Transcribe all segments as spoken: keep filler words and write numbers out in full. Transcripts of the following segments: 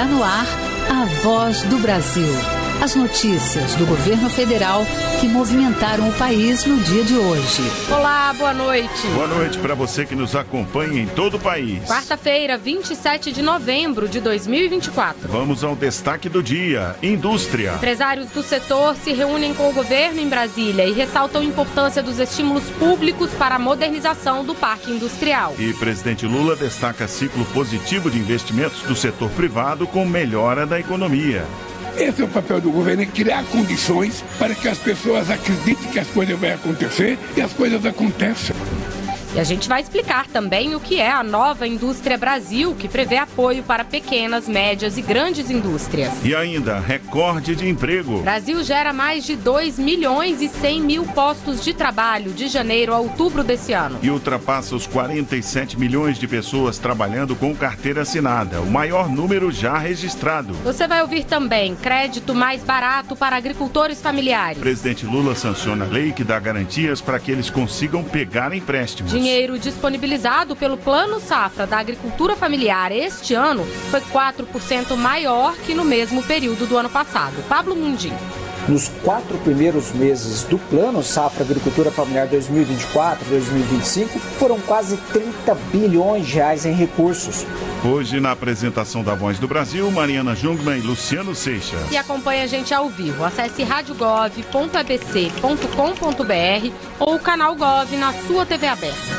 Está no ar a Voz do Brasil. As notícias do governo federal que movimentaram o país no dia de hoje. Olá, boa noite. Boa noite para você que nos acompanha em todo o país. Quarta-feira, vinte e sete de novembro de dois mil e vinte e quatro. Vamos ao destaque do dia. Indústria. Empresários do setor se reúnem com o governo em Brasília e ressaltam a importância dos estímulos públicos para a modernização do parque industrial. E presidente Lula destaca ciclo positivo de investimentos do setor privado com melhora da economia. Esse é o papel do governo, é criar condições para que as pessoas acreditem que as coisas vão acontecer e as coisas acontecem. E a gente vai explicar também o que é a nova Indústria Brasil, que prevê apoio para pequenas, médias e grandes indústrias. E ainda, recorde de emprego. Brasil gera mais de dois milhões e cem mil postos de trabalho de janeiro a outubro desse ano. E ultrapassa os quarenta e sete milhões de pessoas trabalhando com carteira assinada, o maior número já registrado. Você vai ouvir também crédito mais barato para agricultores familiares. Presidente Lula sanciona a lei que dá garantias para que eles consigam pegar empréstimos. Dinheiro disponibilizado pelo Plano Safra da Agricultura Familiar este ano foi quatro por cento maior que no mesmo período do ano passado. Pablo Mundim. Nos quatro primeiros meses do Plano Safra Agricultura Familiar dois mil e vinte e quatro a dois mil e vinte e cinco, foram quase trinta bilhões de reais em recursos. Hoje, na apresentação da Voz do Brasil, Mariana Jungmann e Luciano Seixas. E acompanha a gente ao vivo. Acesse rádio gov ponto a b c ponto com ponto b r ou o canal Gov na sua T V aberta.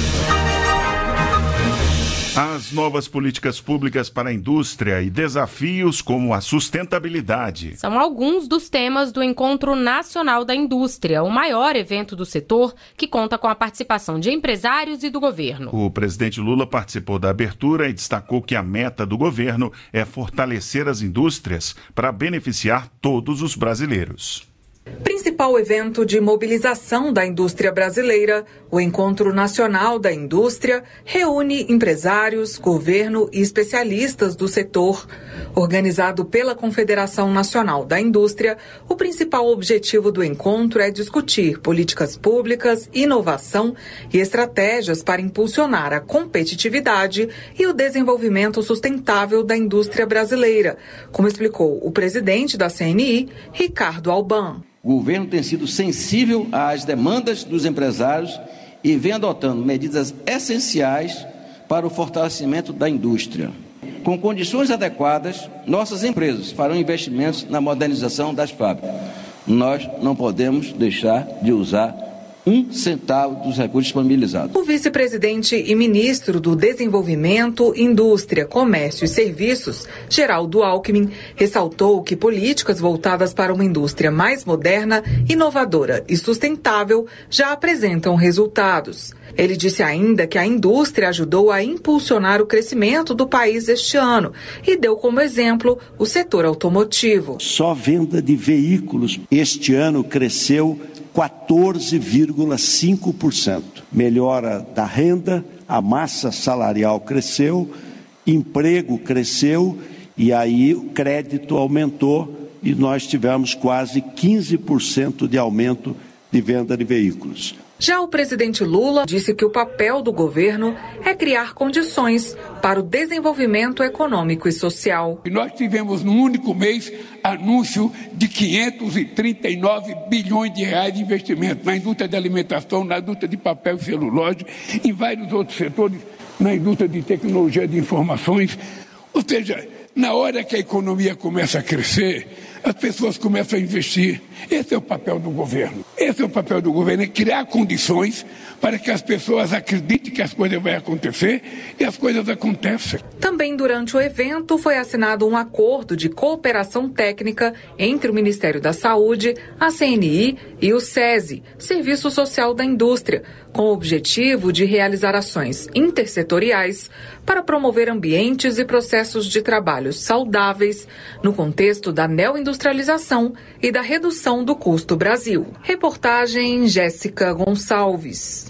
As novas políticas públicas para a indústria e desafios como a sustentabilidade. São alguns dos temas do Encontro Nacional da Indústria, o maior evento do setor que conta com a participação de empresários e do governo. O presidente Lula participou da abertura e destacou que a meta do governo é fortalecer as indústrias para beneficiar todos os brasileiros. Principal evento de mobilização da indústria brasileira, o Encontro Nacional da Indústria reúne empresários, governo e especialistas do setor. Organizado pela Confederação Nacional da Indústria, o principal objetivo do encontro é discutir políticas públicas, inovação e estratégias para impulsionar a competitividade e o desenvolvimento sustentável da indústria brasileira, como explicou o presidente da C N I, Ricardo Alban. O governo tem sido sensível às demandas dos empresários e vem adotando medidas essenciais para o fortalecimento da indústria. Com condições adequadas, nossas empresas farão investimentos na modernização das fábricas. Nós não podemos deixar de usar um centavo dos recursos disponibilizados. O vice-presidente e ministro do Desenvolvimento, Indústria, Comércio e Serviços, Geraldo Alckmin, ressaltou que políticas voltadas para uma indústria mais moderna, inovadora e sustentável já apresentam resultados. Ele disse ainda que a indústria ajudou a impulsionar o crescimento do país este ano e deu como exemplo o setor automotivo. Só venda de veículos este ano cresceu quatorze vírgula cinco por cento. Melhora da renda, a massa salarial cresceu, emprego cresceu e aí o crédito aumentou e nós tivemos quase quinze por cento de aumento de venda de veículos. Já o presidente Lula disse que o papel do governo é criar condições para o desenvolvimento econômico e social. E nós tivemos num único mês anúncio de quinhentos e trinta e nove bilhões de reais de investimento na indústria de alimentação, na indústria de papel e celulose, em vários outros setores, na indústria de tecnologia de informações. Ou seja, na hora que a economia começa a crescer, as pessoas começam a investir. Esse é o papel do governo. Esse é o papel do governo, é criar condições para que as pessoas acreditem que as coisas vão acontecer e as coisas acontecem. Também durante o evento foi assinado um acordo de cooperação técnica entre o Ministério da Saúde, a C N I e o SESI, Serviço Social da Indústria, com o objetivo de realizar ações intersetoriais para promover ambientes e processos de trabalho saudáveis no contexto da neoindustrialização e da redução do custo Brasil. Reportagem Jéssica Gonçalves.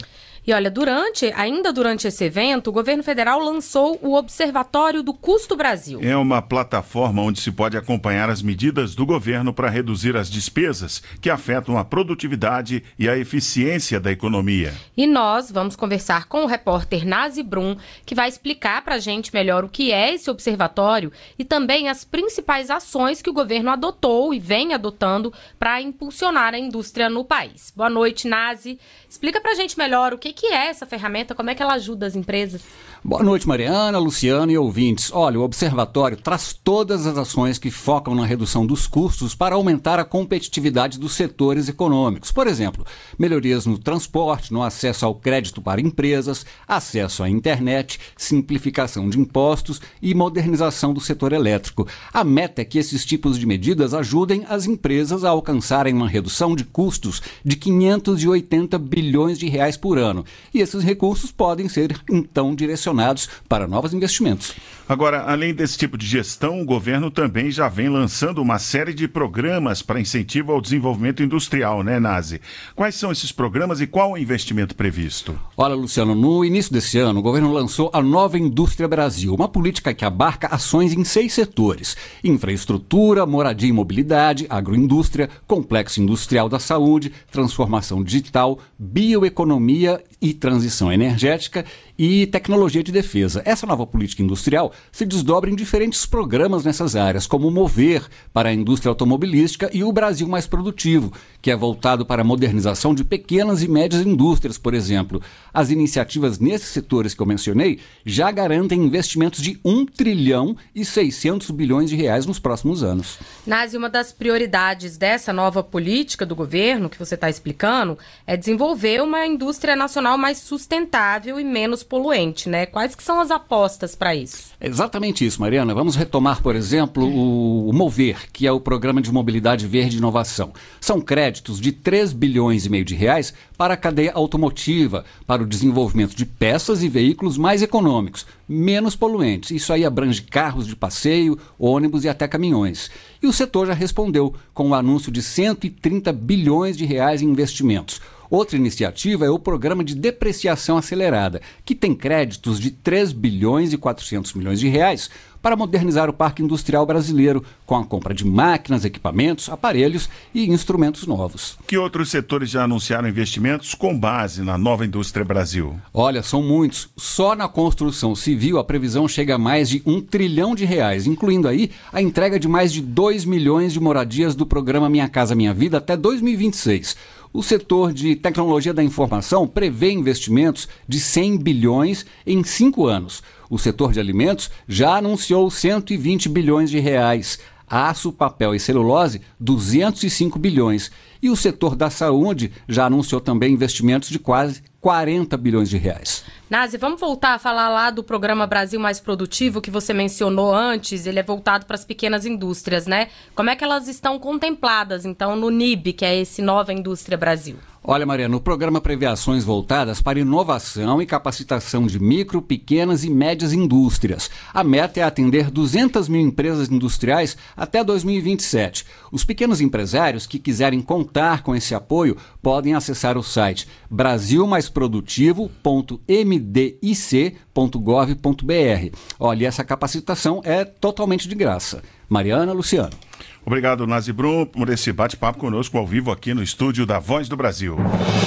E olha, durante, ainda durante esse evento, o governo federal lançou o Observatório do Custo Brasil. É uma plataforma onde se pode acompanhar as medidas do governo para reduzir as despesas que afetam a produtividade e a eficiência da economia. E nós vamos conversar com o repórter Nazi Brum, que vai explicar para a gente melhor o que é esse observatório e também as principais ações que o governo adotou e vem adotando para impulsionar a indústria no país. Boa noite, Nazi. Explica para a gente melhor o que, que é essa ferramenta, como é que ela ajuda as empresas. Boa noite, Mariana, Luciano e ouvintes. Olha, o Observatório traz todas as ações que focam na redução dos custos para aumentar a competitividade dos setores econômicos. Por exemplo, melhorias no transporte, no acesso ao crédito para empresas, acesso à internet, simplificação de impostos e modernização do setor elétrico. A meta é que esses tipos de medidas ajudem as empresas a alcançarem uma redução de custos de quinhentos e oitenta bilhões de reais por ano. E esses recursos podem ser, então, direcionados para novos investimentos. Agora, além desse tipo de gestão, o governo também já vem lançando uma série de programas para incentivo ao desenvolvimento industrial, né, Nazi? Quais são esses programas e qual o investimento previsto? Olha, Luciano, no início desse ano, o governo lançou a Nova Indústria Brasil, uma política que abarca ações em seis setores: infraestrutura, moradia e mobilidade, agroindústria, complexo industrial da saúde, transformação digital, bioeconomia e transição energética e tecnologia de defesa. Essa nova política industrial se desdobra em diferentes programas nessas áreas, como o Mover para a indústria automobilística e o Brasil Mais Produtivo, que é voltado para a modernização de pequenas e médias indústrias, por exemplo. As iniciativas nesses setores que eu mencionei já garantem investimentos de um trilhão e seiscentos bilhões de reais nos próximos anos. Nazi, uma das prioridades dessa nova política do governo, que você está explicando, é desenvolver uma indústria nacional mais sustentável e menos poluente, né? Quais que são as apostas para isso? Exatamente isso, Mariana. Vamos retomar, por exemplo, o, o Mover, que é o Programa de Mobilidade Verde e Inovação. São créditos de três bilhões e meio de reais para a cadeia automotiva, para o desenvolvimento de peças e veículos mais econômicos, menos poluentes. Isso aí abrange carros de passeio, ônibus e até caminhões. E o setor já respondeu com o anúncio de cento e trinta bilhões de reais em investimentos. Outra iniciativa é o Programa de Depreciação Acelerada, que tem créditos de três bilhões e quatrocentos milhões de reais para modernizar o parque industrial brasileiro, com a compra de máquinas, equipamentos, aparelhos e instrumentos novos. Que outros setores já anunciaram investimentos com base na Nova Indústria Brasil? Olha, são muitos. Só na construção civil a previsão chega a mais de um trilhão de reais, incluindo aí a entrega de mais de dois milhões de moradias do programa Minha Casa Minha Vida até dois mil e vinte e seis. O setor de tecnologia da informação prevê investimentos de cem bilhões em cinco anos. O setor de alimentos já anunciou cento e vinte bilhões de reais. Aço, papel e celulose, duzentos e cinco bilhões. E o setor da saúde já anunciou também investimentos de quase quarenta bilhões de reais. Nazi, vamos voltar a falar lá do programa Brasil Mais Produtivo, que você mencionou antes. Ele é voltado para as pequenas indústrias, né? Como é que elas estão contempladas, então, no N I B, que é esse Nova Indústria Brasil? Olha, Mariana, o programa prevê ações voltadas para inovação e capacitação de micro, pequenas e médias indústrias. A meta é atender duzentas mil empresas industriais até dois mil e vinte e sete. Os pequenos empresários que quiserem contar com esse apoio podem acessar o site brasil mais produtivo ponto m d i c ponto gov ponto b r. Olha, essa capacitação é totalmente de graça. Mariana, Luciano. Obrigado, Nazi Brum, por esse bate-papo conosco ao vivo aqui no estúdio da Voz do Brasil.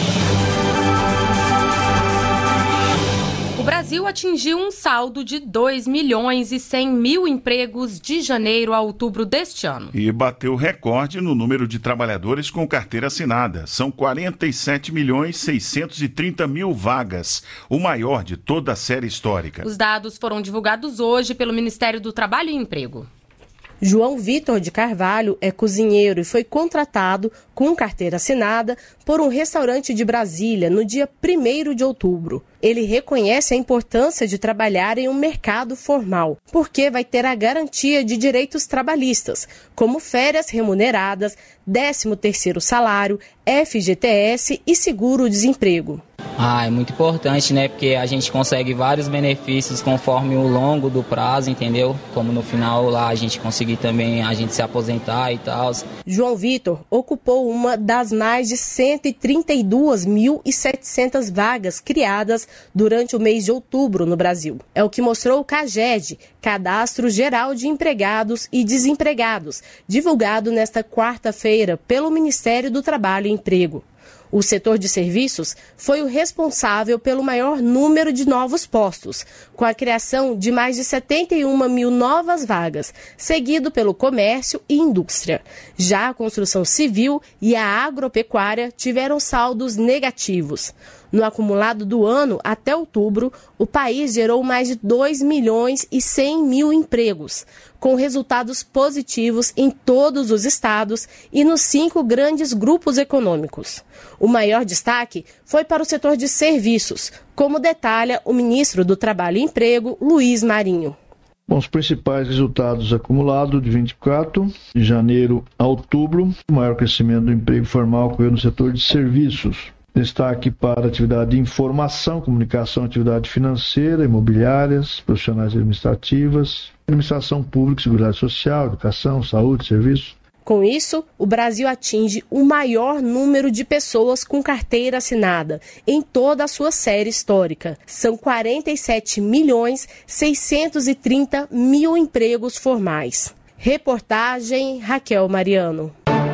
O Brasil atingiu um saldo de dois milhões e cem mil empregos de janeiro a outubro deste ano. E bateu recorde no número de trabalhadores com carteira assinada. São quarenta e sete milhões seiscentos e trinta mil vagas, o maior de toda a série histórica. Os dados foram divulgados hoje pelo Ministério do Trabalho e Emprego. João Vitor de Carvalho é cozinheiro e foi contratado com carteira assinada por um restaurante de Brasília no dia primeiro de outubro. Ele reconhece a importância de trabalhar em um mercado formal, porque vai ter a garantia de direitos trabalhistas, como férias remuneradas, décimo terceiro salário, F G T S e seguro-desemprego. Ah, é muito importante, né? Porque a gente consegue vários benefícios conforme o longo do prazo, entendeu? Como no final lá a gente conseguir também a gente se aposentar e tal. João Vitor ocupou uma das mais de cento e trinta e duas mil e setecentas vagas criadas durante o mês de outubro no Brasil. É o que mostrou o CAGED, Cadastro Geral de Empregados e Desempregados, divulgado nesta quarta-feira pelo Ministério do Trabalho e Emprego. O setor de serviços foi o responsável pelo maior número de novos postos, com a criação de mais de setenta e uma mil novas vagas, seguido pelo comércio e indústria. Já a construção civil e a agropecuária tiveram saldos negativos. No acumulado do ano até outubro, o país gerou mais de dois milhões e cem mil empregos, com resultados positivos em todos os estados e nos cinco grandes grupos econômicos. O maior destaque foi para o setor de serviços, como detalha o ministro do Trabalho e Emprego, Luiz Marinho. Bom, os principais resultados acumulados de vinte e quatro, de janeiro a outubro, o maior crescimento do emprego formal ocorreu no setor de serviços. Destaque para atividade de informação, comunicação, atividade financeira, imobiliárias, profissionais administrativas, administração pública, seguridade social, educação, saúde, serviços. Com isso, o Brasil atinge o maior número de pessoas com carteira assinada em toda a sua série histórica. São quarenta e sete milhões seiscentos e trinta mil empregos formais. Reportagem Raquel Mariano.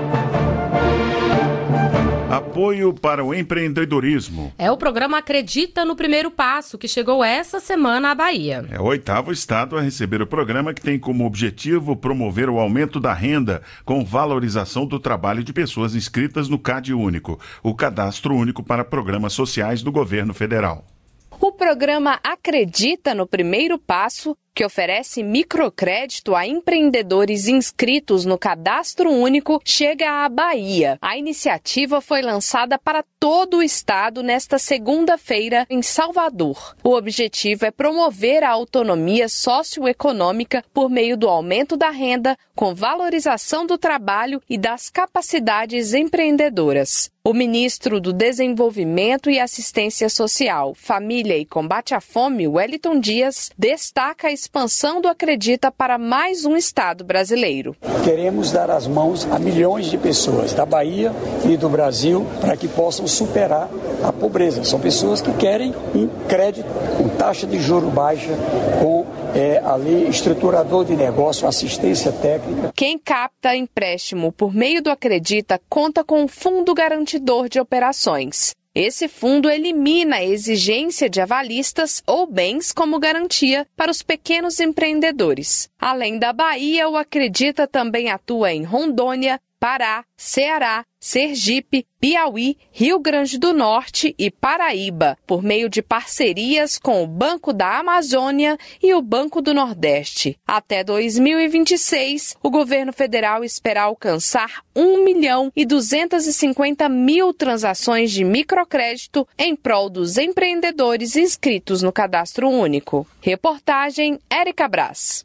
Apoio para o empreendedorismo. É o programa Acredita no Primeiro Passo, que chegou essa semana à Bahia. É o oitavo estado a receber o programa, que tem como objetivo promover o aumento da renda com valorização do trabalho de pessoas inscritas no CadÚnico, o Cadastro Único para Programas Sociais do Governo Federal. O programa Acredita no Primeiro Passo, que oferece microcrédito a empreendedores inscritos no Cadastro Único, chega à Bahia. A iniciativa foi lançada para todo o estado nesta segunda-feira em Salvador. O objetivo é promover a autonomia socioeconômica por meio do aumento da renda, com valorização do trabalho e das capacidades empreendedoras. O ministro do Desenvolvimento e Assistência Social, Família e Combate à Fome, Wellington Dias, destaca a expansão do Acredita para mais um estado brasileiro. Queremos dar as mãos a milhões de pessoas da Bahia e do Brasil para que possam superar a pobreza. São pessoas que querem um crédito com taxa de juros baixa, com é, ali estruturador de negócio, assistência técnica. Quem capta empréstimo por meio do Acredita conta com um fundo garantidor de operações. Esse fundo elimina a exigência de avalistas ou bens como garantia para os pequenos empreendedores. Além da Bahia, o Acredita também atua em Rondônia, Pará, Ceará, Sergipe, Piauí, Rio Grande do Norte e Paraíba, por meio de parcerias com o Banco da Amazônia e o Banco do Nordeste. Até dois mil e vinte e seis, o governo federal espera alcançar um milhão e duzentas e cinquenta mil transações de microcrédito em prol dos empreendedores inscritos no Cadastro Único. Reportagem Érica Brás.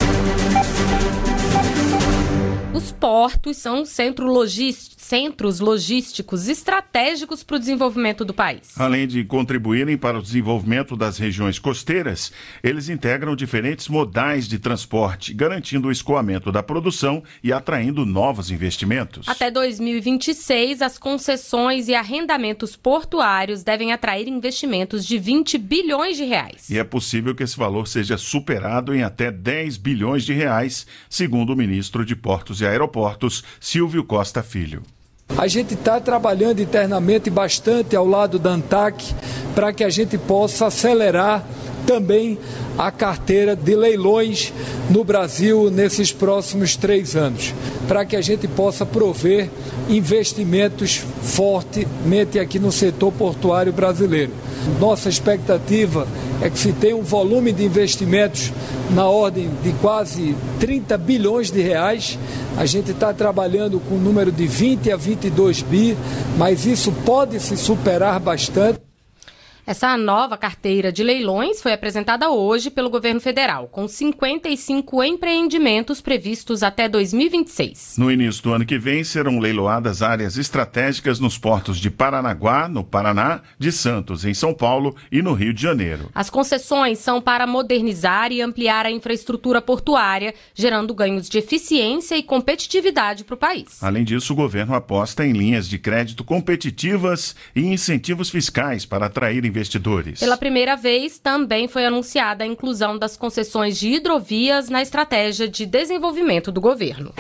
Os portos são centro logis- centros logísticos estratégicos para o desenvolvimento do país. Além de contribuírem para o desenvolvimento das regiões costeiras, eles integram diferentes modais de transporte, garantindo o escoamento da produção e atraindo novos investimentos. Até dois mil e vinte e seis, as concessões e arrendamentos portuários devem atrair investimentos de vinte bilhões de reais. E é possível que esse valor seja superado em até dez bilhões de reais, segundo o ministro de Portos e Aeroportos, Silvio Costa Filho. A gente está trabalhando internamente bastante ao lado da ANTAC para que a gente possa acelerar também a carteira de leilões no Brasil nesses próximos três anos, para que a gente possa prover investimentos fortemente aqui no setor portuário brasileiro. Nossa expectativa é que se tenha um volume de investimentos na ordem de quase trinta bilhões de reais. A gente está trabalhando com um número de vinte a vinte e dois bi, mas isso pode se superar bastante. Essa nova carteira de leilões foi apresentada hoje pelo governo federal, com cinquenta e cinco empreendimentos previstos até dois mil e vinte e seis. No início do ano que vem, serão leiloadas áreas estratégicas nos portos de Paranaguá, no Paraná, de Santos, em São Paulo e no Rio de Janeiro. As concessões são para modernizar e ampliar a infraestrutura portuária, gerando ganhos de eficiência e competitividade para o país. Além disso, o governo aposta em linhas de crédito competitivas e incentivos fiscais para atrair investidores. Pela primeira vez, também foi anunciada a inclusão das concessões de hidrovias na estratégia de desenvolvimento do governo.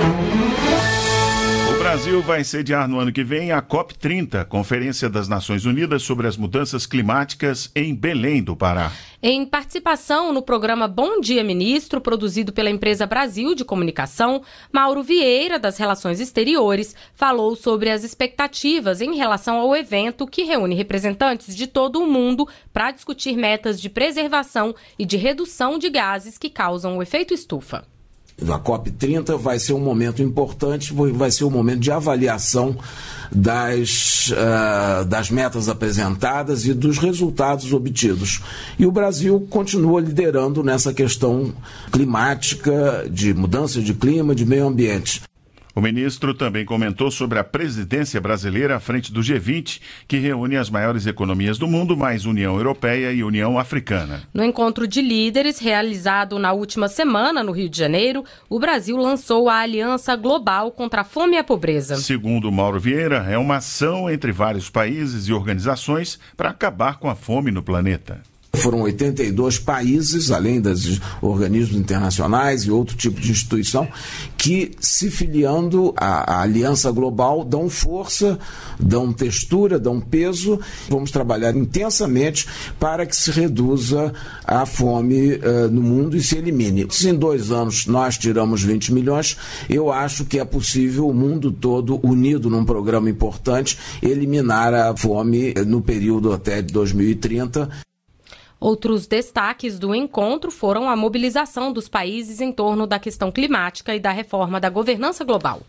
O Brasil vai sediar no ano que vem a COP trinta, Conferência das Nações Unidas sobre as Mudanças Climáticas, em Belém do Pará. Em participação no programa Bom Dia Ministro, produzido pela empresa Brasil de Comunicação, Mauro Vieira, das Relações Exteriores, falou sobre as expectativas em relação ao evento, que reúne representantes de todo o mundo para discutir metas de preservação e de redução de gases que causam o efeito estufa. A COP trinta vai ser um momento importante, porque vai ser um momento de avaliação das, uh, das metas apresentadas e dos resultados obtidos. E o Brasil continua liderando nessa questão climática, de mudança de clima, de meio ambiente. O ministro também comentou sobre a presidência brasileira à frente do G vinte, que reúne as maiores economias do mundo, mais União Europeia e União Africana. No encontro de líderes, realizado na última semana no Rio de Janeiro, o Brasil lançou a Aliança Global contra a Fome e a Pobreza. Segundo Mauro Vieira, é uma ação entre vários países e organizações para acabar com a fome no planeta. Foram oitenta e dois países, além dos organismos internacionais e outro tipo de instituição, que, se filiando à, à Aliança Global, dão força, dão textura, dão peso. Vamos trabalhar intensamente para que se reduza a fome uh, no mundo e se elimine. Se em dois anos nós tiramos vinte milhões, eu acho que é possível o mundo todo, unido num programa importante, eliminar a fome no período até de dois mil e trinta. Outros destaques do encontro foram a mobilização dos países em torno da questão climática e da reforma da governança global.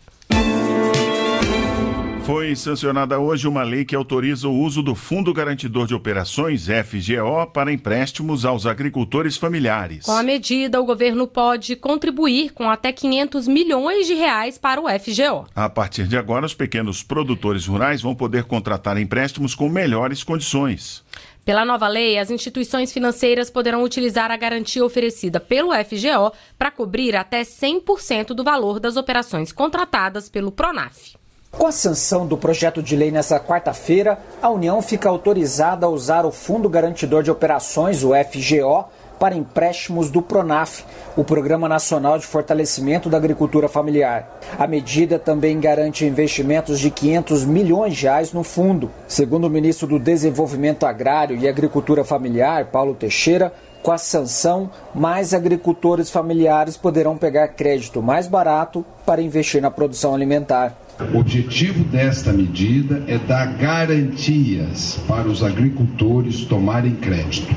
Foi sancionada hoje uma lei que autoriza o uso do Fundo Garantidor de Operações, F G O, para empréstimos aos agricultores familiares. Com a medida, o governo pode contribuir com até quinhentos milhões de reais para o F G O. A partir de agora, os pequenos produtores rurais vão poder contratar empréstimos com melhores condições. Pela nova lei, as instituições financeiras poderão utilizar a garantia oferecida pelo F G O para cobrir até cem por cento do valor das operações contratadas pelo Pronaf. Com a sanção do projeto de lei nesta quarta-feira, a União fica autorizada a usar o Fundo Garantidor de Operações, o F G O, para empréstimos do Pronaf, o Programa Nacional de Fortalecimento da Agricultura Familiar. A medida também garante investimentos de quinhentos milhões de reais no fundo. Segundo o ministro do Desenvolvimento Agrário e Agricultura Familiar, Paulo Teixeira, com a sanção, mais agricultores familiares poderão pegar crédito mais barato para investir na produção alimentar. O objetivo desta medida é dar garantias para os agricultores tomarem crédito.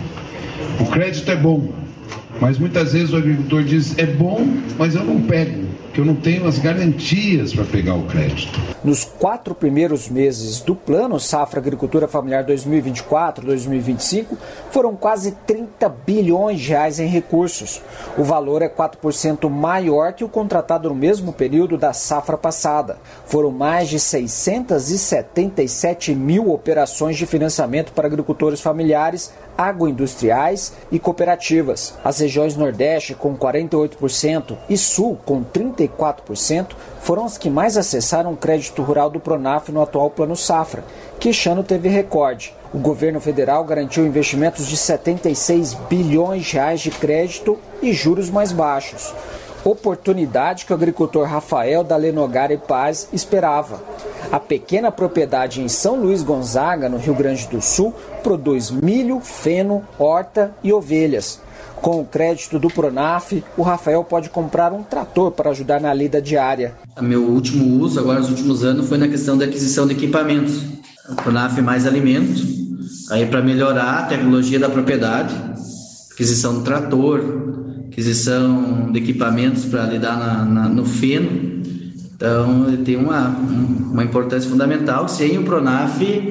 O crédito é bom, mas muitas vezes o agricultor diz, é bom, mas eu não pego, que eu não tenho as garantias para pegar o crédito. Nos quatro primeiros meses do Plano Safra Agricultura Familiar dois mil e vinte e quatro a dois mil e vinte e cinco, foram quase trinta bilhões de reais em recursos. O valor é quatro por cento maior que o contratado no mesmo período da safra passada. Foram mais de seiscentas e setenta e sete mil operações de financiamento para agricultores familiares, agroindustriais e cooperativas. As regiões Nordeste, com quarenta e oito por cento, e Sul, com trinta e quatro por cento, foram as que mais acessaram o crédito rural do Pronaf no atual Plano Safra, que este ano teve recorde. O governo federal garantiu investimentos de setenta e seis bilhões de reais de crédito e juros mais baixos. Oportunidade que o agricultor Rafael da Lenogara e Paz esperava. A pequena propriedade em São Luís Gonzaga, no Rio Grande do Sul, produz milho, feno, horta e ovelhas. Com o crédito do Pronaf, o Rafael pode comprar um trator para ajudar na lida diária. Meu último uso, agora nos últimos anos, foi na questão da aquisição de equipamentos. O Pronaf mais alimentos, aí para melhorar a tecnologia da propriedade, aquisição do trator, aquisição de equipamentos para lidar na, na, no feno. Então, ele tem uma, uma importância fundamental. Sem o Pronaf,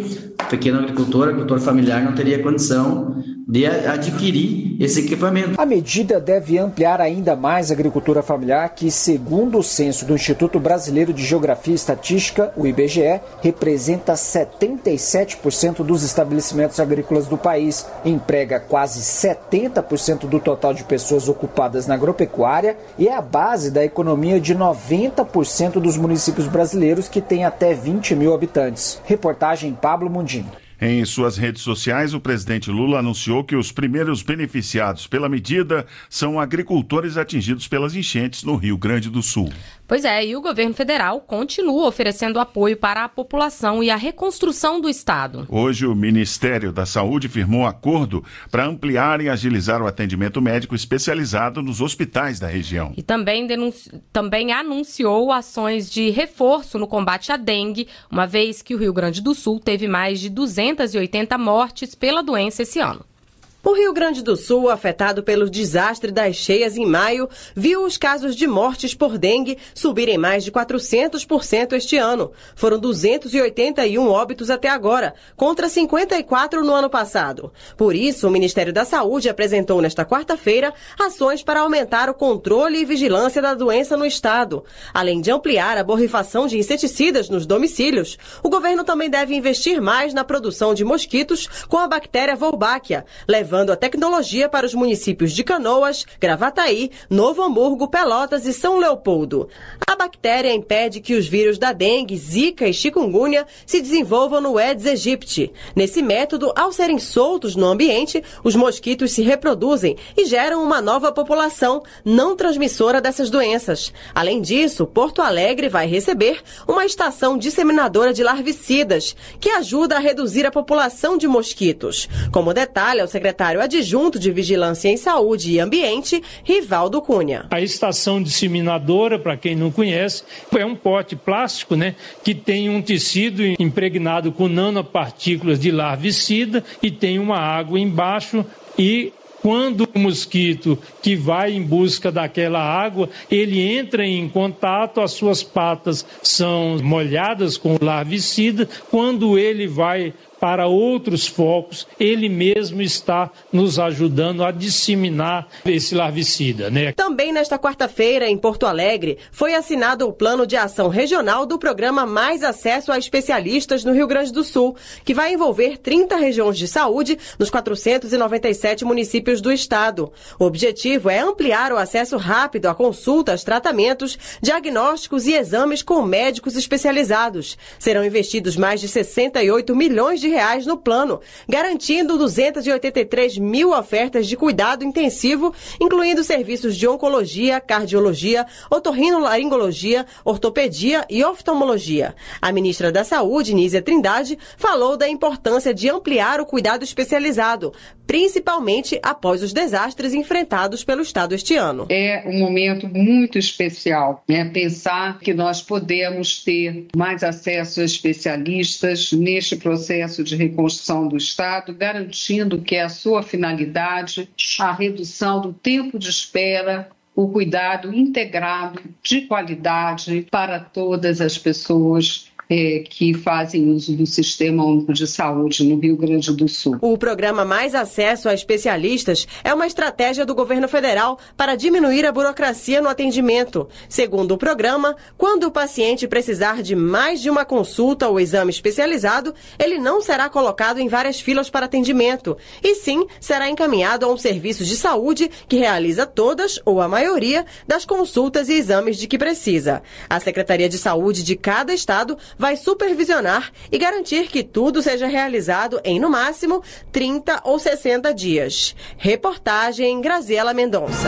O pequeno agricultor, agricultor familiar, não teria condição de adquirir esse equipamento. A medida deve ampliar ainda mais a agricultura familiar, que, segundo o censo do Instituto Brasileiro de Geografia e Estatística, o I B G E, representa setenta e sete por cento dos estabelecimentos agrícolas do país, emprega quase setenta por cento do total de pessoas ocupadas na agropecuária e é a base da economia de noventa por cento dos municípios brasileiros que têm até vinte mil habitantes. Reportagem Pablo Mundim. Em suas redes sociais, o presidente Lula anunciou que os primeiros beneficiados pela medida são agricultores atingidos pelas enchentes no Rio Grande do Sul. Pois é, e o governo federal continua oferecendo apoio para a população e a reconstrução do estado. Hoje, o Ministério da Saúde firmou acordo para ampliar e agilizar o atendimento médico especializado nos hospitais da região. E também, denunci... também anunciou ações de reforço no combate à dengue, uma vez que o Rio Grande do Sul teve mais de duzentas e oitenta mortes pela doença esse ano. O Rio Grande do Sul, afetado pelo desastre das cheias em maio, viu os casos de mortes por dengue subirem mais de quatrocentos por cento este ano. Foram duzentos e oitenta e um óbitos até agora, contra cinquenta e quatro no ano passado. Por isso, o Ministério da Saúde apresentou nesta quarta-feira ações para aumentar o controle e vigilância da doença no estado. Além de ampliar a borrifação de inseticidas nos domicílios, o governo também deve investir mais na produção de mosquitos com a bactéria Wolbachia, levando levando a tecnologia para os municípios de Canoas, Gravataí, Novo Hamburgo, Pelotas e São Leopoldo. A bactéria impede que os vírus da dengue, zika e chikungunya se desenvolvam no Aedes aegypti. Nesse método, ao serem soltos no ambiente, os mosquitos se reproduzem e geram uma nova população não transmissora dessas doenças. Além disso, Porto Alegre vai receber uma estação disseminadora de larvicidas, que ajuda a reduzir a população de mosquitos. Como detalha o secretário adjunto de Vigilância em Saúde e Ambiente, Rivaldo Cunha. A estação disseminadora, para quem não conhece, é um pote plástico, né, que tem um tecido impregnado com nanopartículas de larvicida e tem uma água embaixo e quando o mosquito que vai em busca daquela água, ele entra em contato, as suas patas são molhadas com larvicida. Quando ele vai para outros focos, ele mesmo está nos ajudando a disseminar esse larvicida, né? Também nesta quarta-feira, em Porto Alegre, foi assinado o Plano de Ação Regional do Programa Mais Acesso a Especialistas no Rio Grande do Sul, que vai envolver trinta regiões de saúde nos quatrocentos e noventa e sete municípios do estado. O objetivo é ampliar o acesso rápido a consultas, tratamentos, diagnósticos e exames com médicos especializados. Serão investidos mais de sessenta e oito milhões de reais no plano, garantindo duzentas e oitenta e três mil ofertas de cuidado intensivo, incluindo serviços de oncologia, cardiologia, otorrinolaringologia, ortopedia e oftalmologia. A ministra da Saúde, Nízia Trindade, falou da importância de ampliar o cuidado especializado, principalmente após os desastres enfrentados pelo estado este ano. É um momento muito especial, né? Pensar que nós podemos ter mais acesso a especialistas neste processo de reconstrução do Estado, garantindo que é a sua finalidade a redução do tempo de espera, o cuidado integrado de qualidade para todas as pessoas É, que fazem uso do Sistema Único de Saúde no Rio Grande do Sul. O programa Mais Acesso a Especialistas é uma estratégia do governo federal para diminuir a burocracia no atendimento. Segundo o programa, quando o paciente precisar de mais de uma consulta ou exame especializado, ele não será colocado em várias filas para atendimento, e sim será encaminhado a um serviço de saúde que realiza todas ou a maioria das consultas e exames de que precisa. A Secretaria de Saúde de cada estado vai supervisionar e garantir que tudo seja realizado em, no máximo, trinta ou sessenta dias. Reportagem Graziela Mendonça.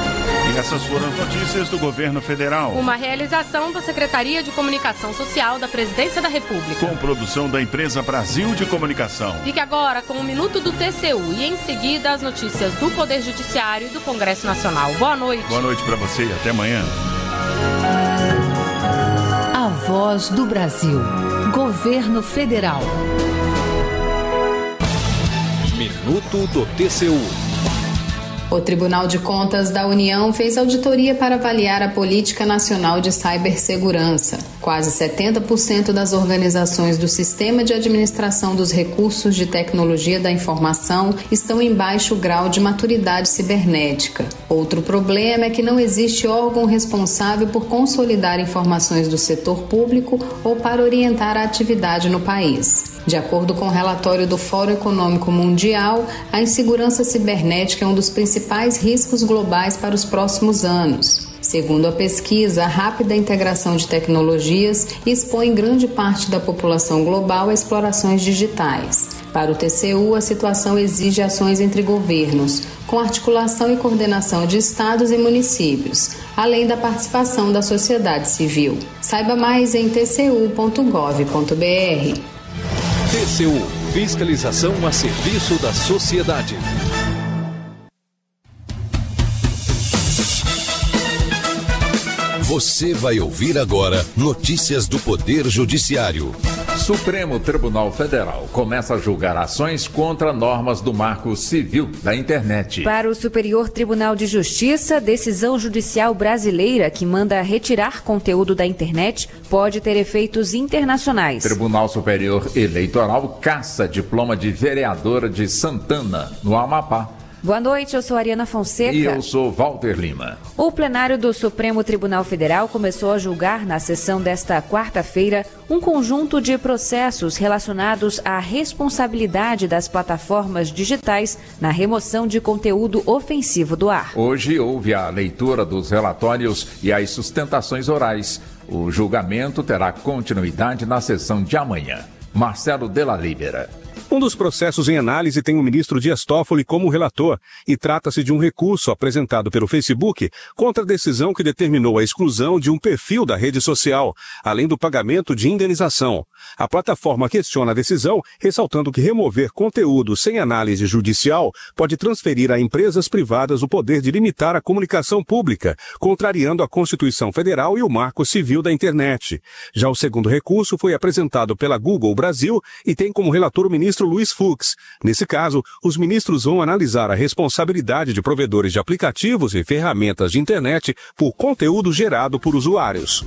E essas foram as notícias do governo federal. Uma realização da Secretaria de Comunicação Social da Presidência da República. Com produção da empresa Brasil de Comunicação. Fique agora com o Minuto do T C U e em seguida as notícias do Poder Judiciário e do Congresso Nacional. Boa noite. Boa noite para você e até amanhã. A Voz do Brasil. Governo Federal. Minuto do T C U. O Tribunal de Contas da União fez auditoria para avaliar a Política Nacional de Cibersegurança. Quase setenta por cento das organizações do Sistema de Administração dos Recursos de Tecnologia da Informação estão em baixo grau de maturidade cibernética. Outro problema é que não existe órgão responsável por consolidar informações do setor público ou para orientar a atividade no país. De acordo com o relatório do Fórum Econômico Mundial, a insegurança cibernética é um dos principais riscos globais para os próximos anos. Segundo a pesquisa, a rápida integração de tecnologias expõe grande parte da população global a explorações digitais. Para o T C U, a situação exige ações entre governos, com articulação e coordenação de estados e municípios, além da participação da sociedade civil. Saiba mais em t c u ponto gov ponto b r. T C U, fiscalização a serviço da sociedade. Você vai ouvir agora notícias do Poder Judiciário. Supremo Tribunal Federal começa a julgar ações contra normas do Marco Civil da Internet. Para o Superior Tribunal de Justiça, decisão judicial brasileira que manda retirar conteúdo da internet pode ter efeitos internacionais. Tribunal Superior Eleitoral caça diploma de vereadora de Santana, no Amapá. Boa noite, eu sou Ariana Fonseca. E eu sou Walter Lima. O plenário do Supremo Tribunal Federal começou a julgar na sessão desta quarta-feira um conjunto de processos relacionados à responsabilidade das plataformas digitais na remoção de conteúdo ofensivo do ar. Hoje houve a leitura dos relatórios e as sustentações orais. O julgamento terá continuidade na sessão de amanhã. Marcelo Della Libera. Um dos processos em análise tem o ministro Dias Toffoli como relator e trata-se de um recurso apresentado pelo Facebook contra a decisão que determinou a exclusão de um perfil da rede social, além do pagamento de indenização. A plataforma questiona a decisão, ressaltando que remover conteúdo sem análise judicial pode transferir a empresas privadas o poder de limitar a comunicação pública, contrariando a Constituição Federal e o Marco Civil da Internet. Já o segundo recurso foi apresentado pela Google Brasil e tem como relator o ministro Luiz Fux. Nesse caso, os ministros vão analisar a responsabilidade de provedores de aplicativos e ferramentas de internet por conteúdo gerado por usuários.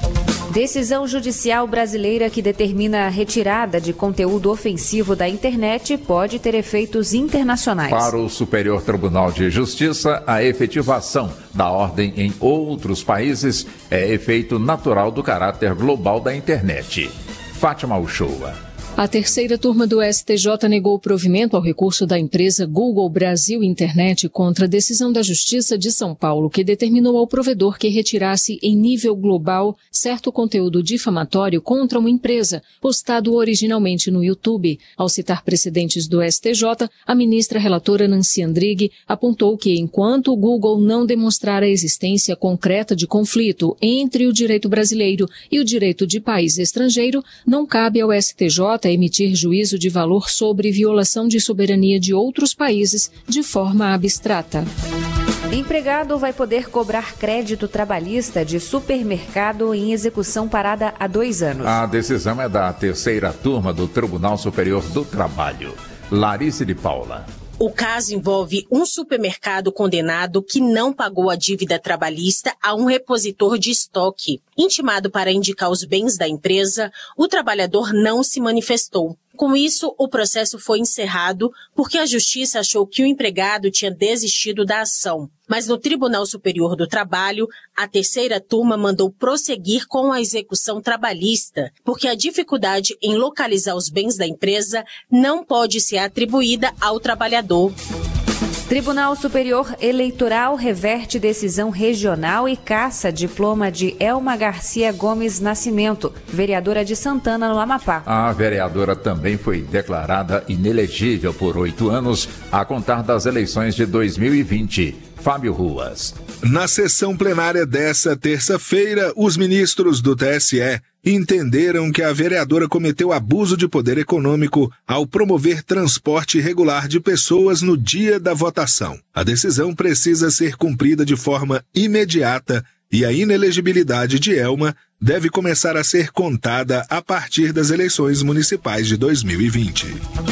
Decisão judicial brasileira que determina a retirada de conteúdo ofensivo da internet pode ter efeitos internacionais. Para o Superior Tribunal de Justiça, a efetivação da ordem em outros países é efeito natural do caráter global da internet. Fátima Uchoa. A terceira turma do S T J negou o provimento ao recurso da empresa Google Brasil Internet contra a decisão da Justiça de São Paulo, que determinou ao provedor que retirasse em nível global certo conteúdo difamatório contra uma empresa, postado originalmente no YouTube. Ao citar precedentes do S T J, a ministra relatora Nancy Andrighi apontou que, enquanto o Google não demonstrar a existência concreta de conflito entre o direito brasileiro e o direito de país estrangeiro, não cabe ao S T J emitir juízo de valor sobre violação de soberania de outros países de forma abstrata. Empregado vai poder cobrar crédito trabalhista de supermercado em execução parada há dois anos. A decisão é da terceira turma do Tribunal Superior do Trabalho. Larissa de Paula. O caso envolve um supermercado condenado que não pagou a dívida trabalhista a um repositor de estoque. Intimado para indicar os bens da empresa, o trabalhador não se manifestou. Com isso, o processo foi encerrado porque a Justiça achou que o empregado tinha desistido da ação. Mas no Tribunal Superior do Trabalho, a terceira turma mandou prosseguir com a execução trabalhista, porque a dificuldade em localizar os bens da empresa não pode ser atribuída ao trabalhador. Tribunal Superior Eleitoral reverte decisão regional e caça diploma de Elma Garcia Gomes Nascimento, vereadora de Santana, no Amapá. A vereadora também foi declarada inelegível por oito anos, a contar das eleições de dois mil e vinte. Fábio Ruas. Na sessão plenária dessa terça-feira, os ministros do T S E entenderam que a vereadora cometeu abuso de poder econômico ao promover transporte irregular de pessoas no dia da votação. A decisão precisa ser cumprida de forma imediata e a inelegibilidade de Elma deve começar a ser contada a partir das eleições municipais de dois mil e vinte.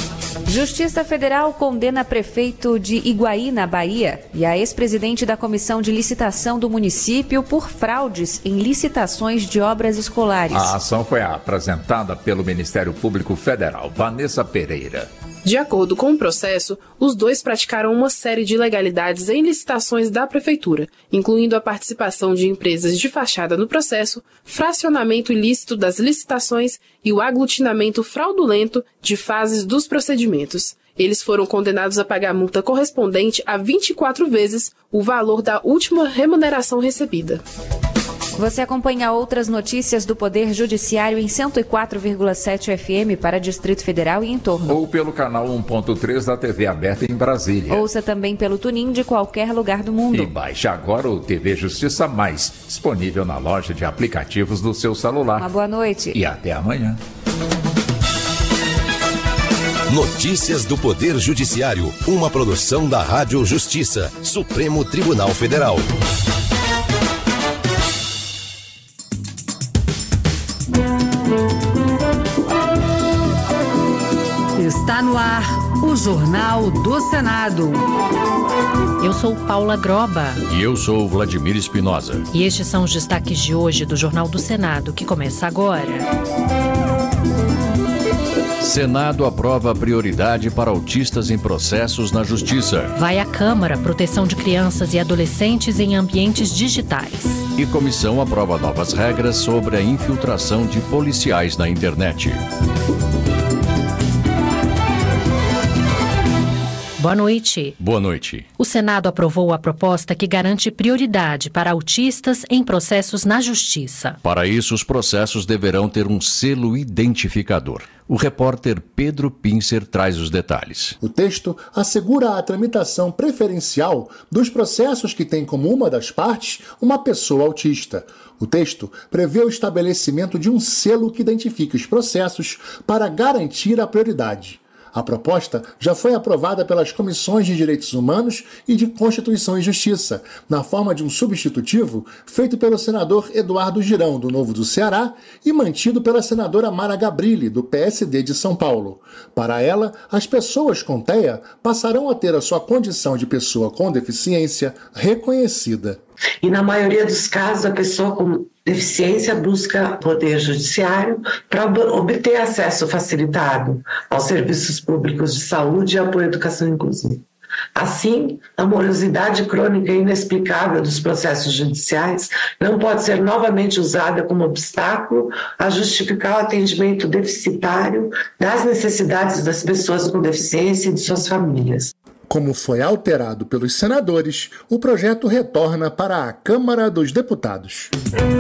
Justiça Federal condena prefeito de Iguaí, na Bahia, e a ex-presidente da Comissão de Licitação do município por fraudes em licitações de obras escolares. A ação foi apresentada pelo Ministério Público Federal. Vanessa Pereira. De acordo com o processo, os dois praticaram uma série de ilegalidades em licitações da Prefeitura, incluindo a participação de empresas de fachada no processo, fracionamento ilícito das licitações e o aglutinamento fraudulento de fases dos procedimentos. Eles foram condenados a pagar multa correspondente a vinte e quatro vezes o valor da última remuneração recebida. Você acompanha outras notícias do Poder Judiciário em cento e quatro vírgula sete F M para Distrito Federal e em torno. Ou pelo canal um ponto três da T V aberta em Brasília. Ouça também pelo TuneIn de qualquer lugar do mundo. E baixe agora o T V Justiça Mais, disponível na loja de aplicativos do seu celular. Uma boa noite. E até amanhã. Notícias do Poder Judiciário, uma produção da Rádio Justiça, Supremo Tribunal Federal. Está no ar o Jornal do Senado. Eu sou Paula Groba. E eu sou Vladimir Espinosa. E estes são os destaques de hoje do Jornal do Senado, que começa agora. Senado aprova prioridade para autistas em processos na Justiça. Vai à Câmara proteção de crianças e adolescentes em ambientes digitais. E comissão aprova novas regras sobre a infiltração de policiais na internet. Boa noite. Boa noite. O Senado aprovou a proposta que garante prioridade para autistas em processos na Justiça. Para isso, os processos deverão ter um selo identificador. O repórter Pedro Pincer traz os detalhes. O texto assegura a tramitação preferencial dos processos que têm como uma das partes uma pessoa autista. O texto prevê o estabelecimento de um selo que identifique os processos para garantir a prioridade. A proposta já foi aprovada pelas Comissões de Direitos Humanos e de Constituição e Justiça, na forma de um substitutivo feito pelo senador Eduardo Girão, do Novo do Ceará, e mantido pela senadora Mara Gabrilli, do P S D de São Paulo. Para ela, as pessoas com T E A passarão a ter a sua condição de pessoa com deficiência reconhecida. E na maioria dos casos, a pessoa com deficiência busca o Poder Judiciário para obter acesso facilitado aos serviços públicos de saúde e apoio à educação inclusiva. Assim, a morosidade crônica e inexplicável dos processos judiciais não pode ser novamente usada como obstáculo a justificar o atendimento deficitário das necessidades das pessoas com deficiência e de suas famílias. Como foi alterado pelos senadores, o projeto retorna para a Câmara dos Deputados.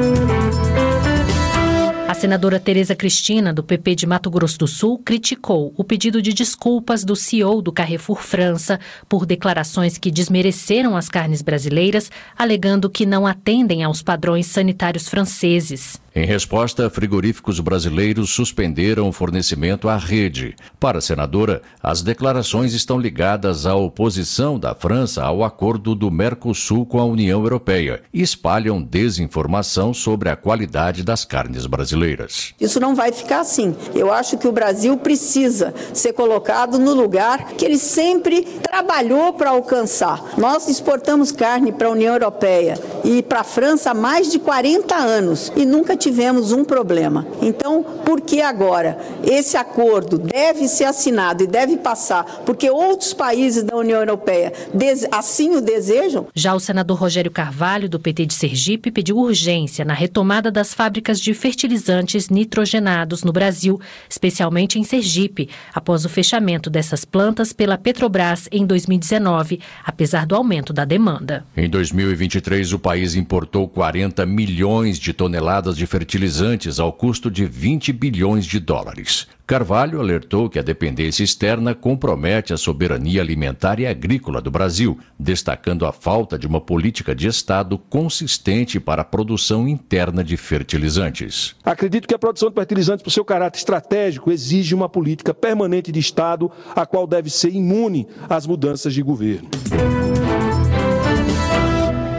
A senadora Tereza Cristina, do P P de Mato Grosso do Sul, criticou o pedido de desculpas do C E O do Carrefour França por declarações que desmereceram as carnes brasileiras, alegando que não atendem aos padrões sanitários franceses. Em resposta, frigoríficos brasileiros suspenderam o fornecimento à rede. Para a senadora, as declarações estão ligadas à oposição da França ao acordo do Mercosul com a União Europeia e espalham desinformação sobre a qualidade das carnes brasileiras. Isso não vai ficar assim. Eu acho que o Brasil precisa ser colocado no lugar que ele sempre trabalhou para alcançar. Nós exportamos carne para a União Europeia e para a França há mais de quarenta anos e nunca tivemos um problema. Então, por que agora? Esse acordo deve ser assinado e deve passar, porque outros países da União Europeia assim o desejam. Já o senador Rogério Carvalho, do P T de Sergipe, pediu urgência na retomada das fábricas de fertilizantes nitrogenados no Brasil, especialmente em Sergipe, após o fechamento dessas plantas pela Petrobras em dois mil e dezenove, apesar do aumento da demanda. Em dois mil e vinte e três, o país importou quarenta milhões de toneladas de fertilizantes ao custo de vinte bilhões de dólares. Carvalho alertou que a dependência externa compromete a soberania alimentar e agrícola do Brasil, destacando a falta de uma política de Estado consistente para a produção interna de fertilizantes. Acredito que a produção de fertilizantes, por seu caráter estratégico, exige uma política permanente de Estado, a qual deve ser imune às mudanças de governo.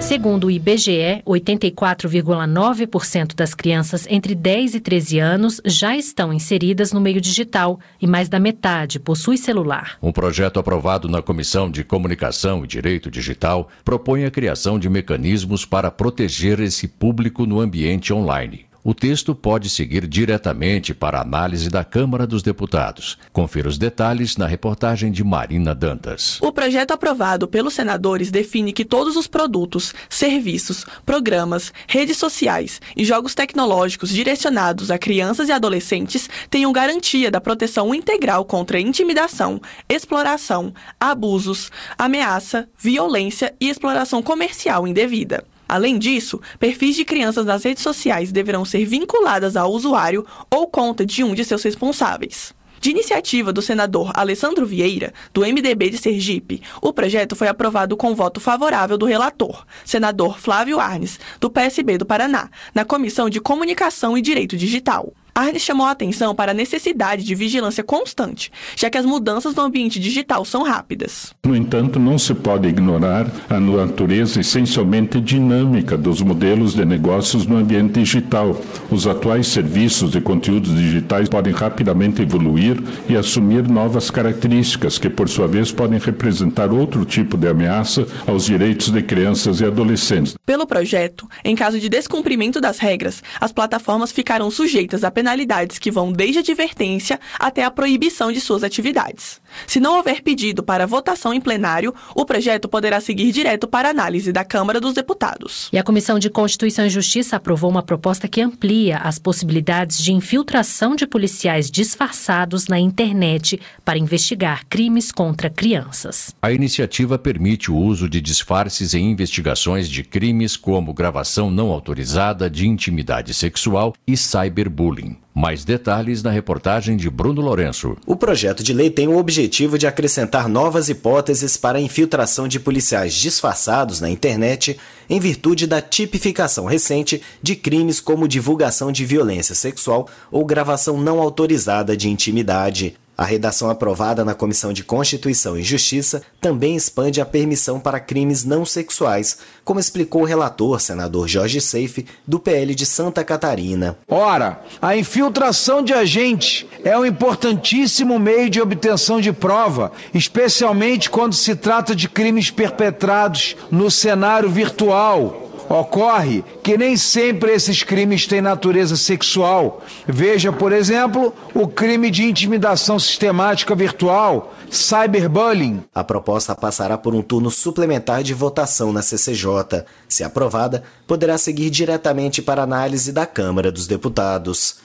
Segundo o I B G E, oitenta e quatro vírgula nove por cento das crianças entre dez e treze anos já estão inseridas no meio digital e mais da metade possui celular. Um projeto aprovado na Comissão de Comunicação e Direito Digital propõe a criação de mecanismos para proteger esse público no ambiente online. O texto pode seguir diretamente para a análise da Câmara dos Deputados. Confira os detalhes na reportagem de Marina Dantas. O projeto aprovado pelos senadores define que todos os produtos, serviços, programas, redes sociais e jogos tecnológicos direcionados a crianças e adolescentes tenham garantia da proteção integral contra intimidação, exploração, abusos, ameaça, violência e exploração comercial indevida. Além disso, perfis de crianças nas redes sociais deverão ser vinculadas ao usuário ou conta de um de seus responsáveis. De iniciativa do senador Alessandro Vieira, do M D B de Sergipe, o projeto foi aprovado com voto favorável do relator, senador Flávio Arnes, do P S B do Paraná, na Comissão de Comunicação e Direito Digital. Arnes chamou a atenção para a necessidade de vigilância constante, já que as mudanças no ambiente digital são rápidas. No entanto, não se pode ignorar a natureza essencialmente dinâmica dos modelos de negócios no ambiente digital. Os atuais serviços e conteúdos digitais podem rapidamente evoluir e assumir novas características que, por sua vez, podem representar outro tipo de ameaça aos direitos de crianças e adolescentes. Pelo projeto, em caso de descumprimento das regras, as plataformas ficarão sujeitas a penalidades que vão desde a advertência até a proibição de suas atividades. Se não houver pedido para votação em plenário, o projeto poderá seguir direto para análise da Câmara dos Deputados. E a Comissão de Constituição e Justiça aprovou uma proposta que amplia as possibilidades de infiltração de policiais disfarçados na internet para investigar crimes contra crianças. A iniciativa permite o uso de disfarces em investigações de crimes como gravação não autorizada de intimidade sexual e cyberbullying. Mais detalhes na reportagem de Bruno Lourenço. O projeto de lei tem o objetivo de acrescentar novas hipóteses para a infiltração de policiais disfarçados na internet em virtude da tipificação recente de crimes como divulgação de violência sexual ou gravação não autorizada de intimidade. A redação aprovada na Comissão de Constituição e Justiça também expande a permissão para crimes não sexuais, como explicou o relator, senador Jorge Seife, do P L de Santa Catarina. Ora, a infiltração de agente é um importantíssimo meio de obtenção de prova, especialmente quando se trata de crimes perpetrados no cenário virtual. Ocorre que nem sempre esses crimes têm natureza sexual. Veja, por exemplo, o crime de intimidação sistemática virtual, cyberbullying. A proposta passará por um turno suplementar de votação na C C J. Se aprovada, poderá seguir diretamente para análise da Câmara dos Deputados.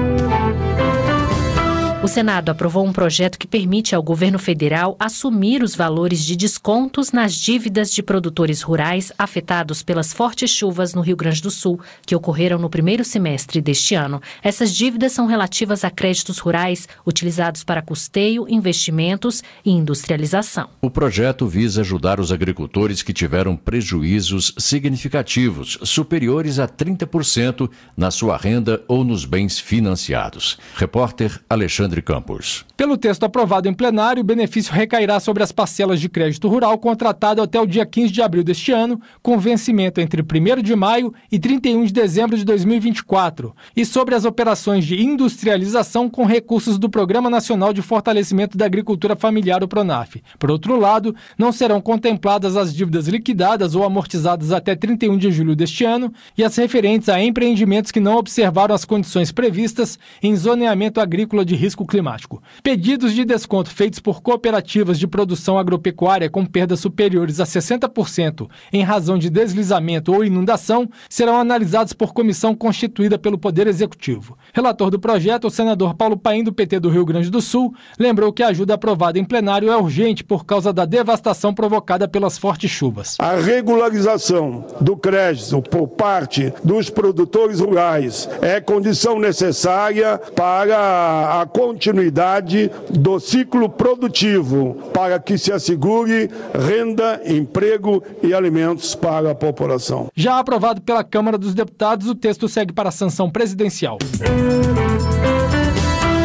O Senado aprovou um projeto que permite ao governo federal assumir os valores de descontos nas dívidas de produtores rurais afetados pelas fortes chuvas no Rio Grande do Sul, que ocorreram no primeiro semestre deste ano. Essas dívidas são relativas a créditos rurais utilizados para custeio, investimentos e industrialização. O projeto visa ajudar os agricultores que tiveram prejuízos significativos, superiores a trinta por cento, na sua renda ou nos bens financiados. Repórter Alexandre Campos. Pelo texto aprovado em plenário, o benefício recairá sobre as parcelas de crédito rural contratado até o dia quinze de abril deste ano, com vencimento entre primeiro de maio e trinta e um de dezembro de dois mil e vinte e quatro, e sobre as operações de industrialização com recursos do Programa Nacional de Fortalecimento da Agricultura Familiar, o PRONAF. Por outro lado, não serão contempladas as dívidas liquidadas ou amortizadas até trinta e um de julho deste ano e as referentes a empreendimentos que não observaram as condições previstas em zoneamento agrícola de risco climático. Pedidos de desconto feitos por cooperativas de produção agropecuária com perdas superiores a sessenta por cento em razão de deslizamento ou inundação serão analisados por comissão constituída pelo Poder Executivo. Relator do projeto, o senador Paulo Paim, do P T do Rio Grande do Sul, lembrou que a ajuda aprovada em plenário é urgente por causa da devastação provocada pelas fortes chuvas. A regularização do crédito por parte dos produtores rurais é condição necessária para a continuidade do ciclo produtivo, para que se assegure renda, emprego e alimentos para a população. Já aprovado pela Câmara dos Deputados, o texto segue para a sanção presidencial. O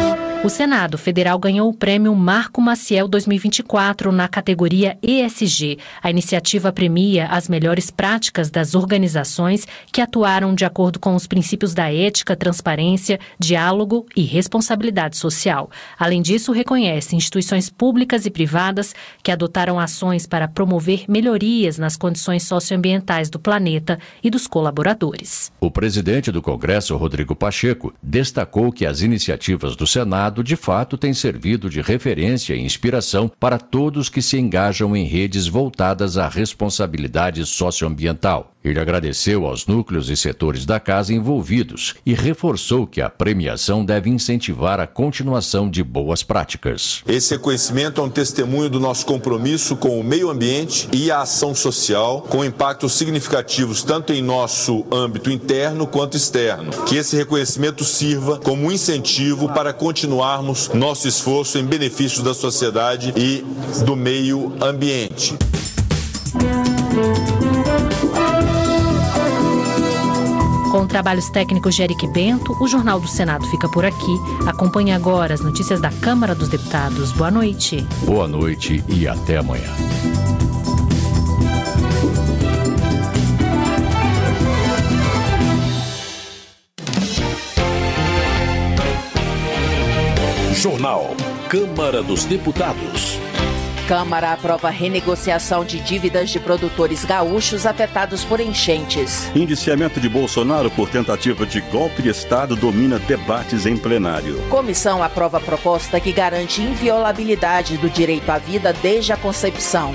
O Senado Federal ganhou o prêmio Marco Maciel dois mil e vinte e quatro na categoria E S G. A iniciativa premia as melhores práticas das organizações que atuaram de acordo com os princípios da ética, transparência, diálogo e responsabilidade social. Além disso, reconhece instituições públicas e privadas que adotaram ações para promover melhorias nas condições socioambientais do planeta e dos colaboradores. O presidente do Congresso, Rodrigo Pacheco, destacou que as iniciativas do Senado de fato têm servido de referência e inspiração para todos que se engajam em redes voltadas à responsabilidade socioambiental. Ele agradeceu aos núcleos e setores da casa envolvidos e reforçou que a premiação deve incentivar a continuação de boas práticas. Esse reconhecimento é um testemunho do nosso compromisso com o meio ambiente e a ação social, com impactos significativos tanto em nosso âmbito interno quanto externo. Que esse reconhecimento sirva como um incentivo para continuarmos nosso esforço em benefício da sociedade e do meio ambiente. Com trabalhos técnicos de Eric Bento, o Jornal do Senado fica por aqui. Acompanhe agora as notícias da Câmara dos Deputados. Boa noite. Boa noite e até amanhã. Jornal Câmara dos Deputados. Câmara aprova renegociação de dívidas de produtores gaúchos afetados por enchentes. Indiciamento de Bolsonaro por tentativa de golpe de Estado domina debates em plenário. Comissão aprova proposta que garante inviolabilidade do direito à vida desde a concepção.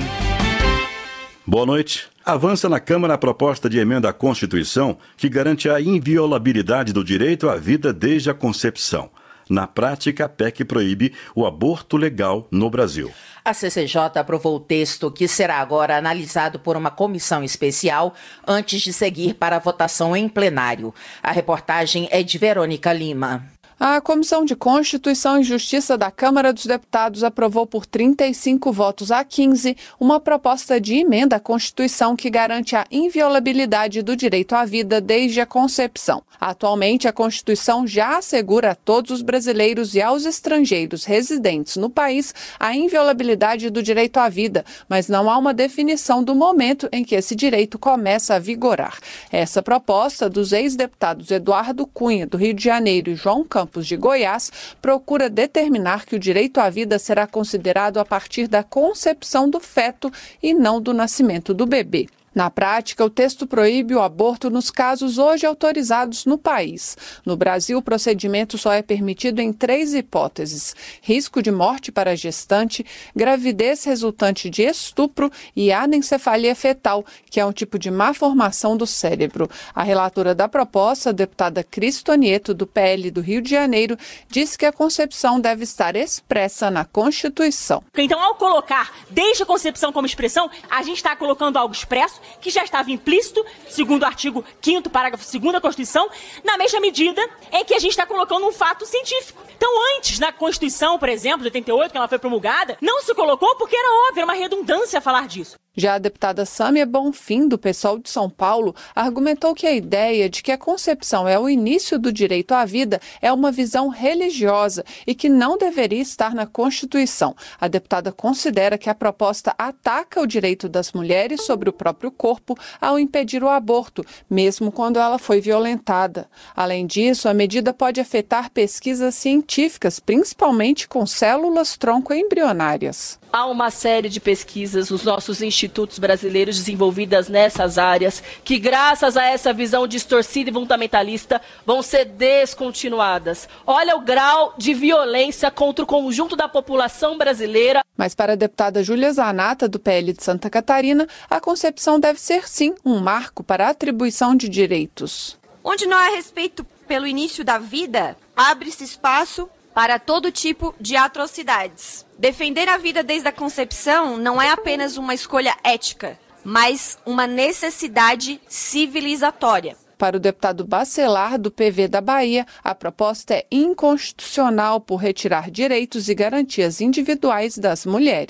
Boa noite. Avança na Câmara a proposta de emenda à Constituição que garante a inviolabilidade do direito à vida desde a concepção. Na prática, a P E C proíbe o aborto legal no Brasil. A C C J aprovou o texto que será agora analisado por uma comissão especial antes de seguir para a votação em plenário. A reportagem é de Verônica Lima. A Comissão de Constituição e Justiça da Câmara dos Deputados aprovou por trinta e cinco votos a quinze uma proposta de emenda à Constituição que garante a inviolabilidade do direito à vida desde a concepção. Atualmente, a Constituição já assegura a todos os brasileiros e aos estrangeiros residentes no país a inviolabilidade do direito à vida, mas não há uma definição do momento em que esse direito começa a vigorar. Essa proposta dos ex-deputados Eduardo Cunha, do Rio de Janeiro, e João Campos, de Goiás, procura determinar que o direito à vida será considerado a partir da concepção do feto e não do nascimento do bebê. Na prática, o texto proíbe o aborto nos casos hoje autorizados no país. No Brasil, o procedimento só é permitido em três hipóteses: risco de morte para a gestante, gravidez resultante de estupro e anencefalia fetal, que é um tipo de má formação do cérebro. A relatora da proposta, a deputada Cris Tonieto, do P L do Rio de Janeiro, disse que a concepção deve estar expressa na Constituição. Então, ao colocar desde a concepção como expressão, a gente está colocando algo expresso que já estava implícito, segundo o artigo quinto, parágrafo segundo da Constituição, na mesma medida em que a gente está colocando um fato científico. Então, antes, na Constituição, por exemplo, de oitenta e oito, que ela foi promulgada, não se colocou porque era óbvio, era uma redundância falar disso. Já a deputada Sâmia Bonfim, do PSOL de São Paulo, argumentou que a ideia de que a concepção é o início do direito à vida é uma visão religiosa e que não deveria estar na Constituição. A deputada considera que a proposta ataca o direito das mulheres sobre o próprio corpo ao impedir o aborto, mesmo quando ela foi violentada. Além disso, a medida pode afetar pesquisas científicas, principalmente com células tronco embrionárias. Há uma série de pesquisas nos nossos institutos brasileiros desenvolvidas nessas áreas que, graças a essa visão distorcida e fundamentalista, vão ser descontinuadas. Olha o grau de violência contra o conjunto da população brasileira. Mas para a deputada Júlia Zanata, do P L de Santa Catarina, a concepção deve ser, sim, um marco para a atribuição de direitos. Onde não há respeito pelo início da vida, abre-se espaço para todo tipo de atrocidades. Defender a vida desde a concepção não é apenas uma escolha ética, mas uma necessidade civilizatória. Para o deputado Bacelar, do P V da Bahia, a proposta é inconstitucional por retirar direitos e garantias individuais das mulheres.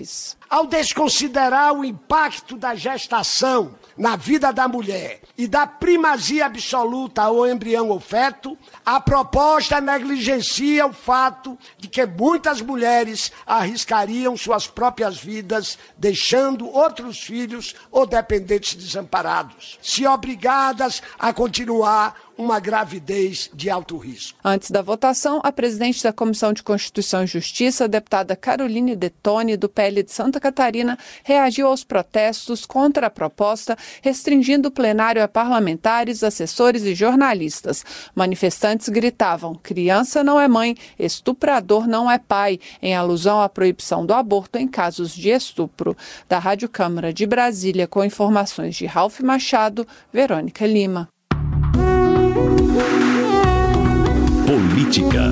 ao desconsiderar o impacto da gestação na vida da mulher e da primazia absoluta ao embrião ou feto, a proposta negligencia o fato de que muitas mulheres arriscariam suas próprias vidas, deixando outros filhos ou dependentes desamparados, se obrigadas a continuar uma gravidez de alto risco. Antes da votação, a presidente da Comissão de Constituição e Justiça, a deputada Caroline Detoni, do P L de Santa Catarina, reagiu aos protestos contra a proposta, restringindo o plenário a parlamentares, assessores e jornalistas. Manifestantes gritavam: criança não é mãe, estuprador não é pai, em alusão à proibição do aborto em casos de estupro. Da Rádio Câmara de Brasília, com informações de Ralph Machado, Verônica Lima. Política.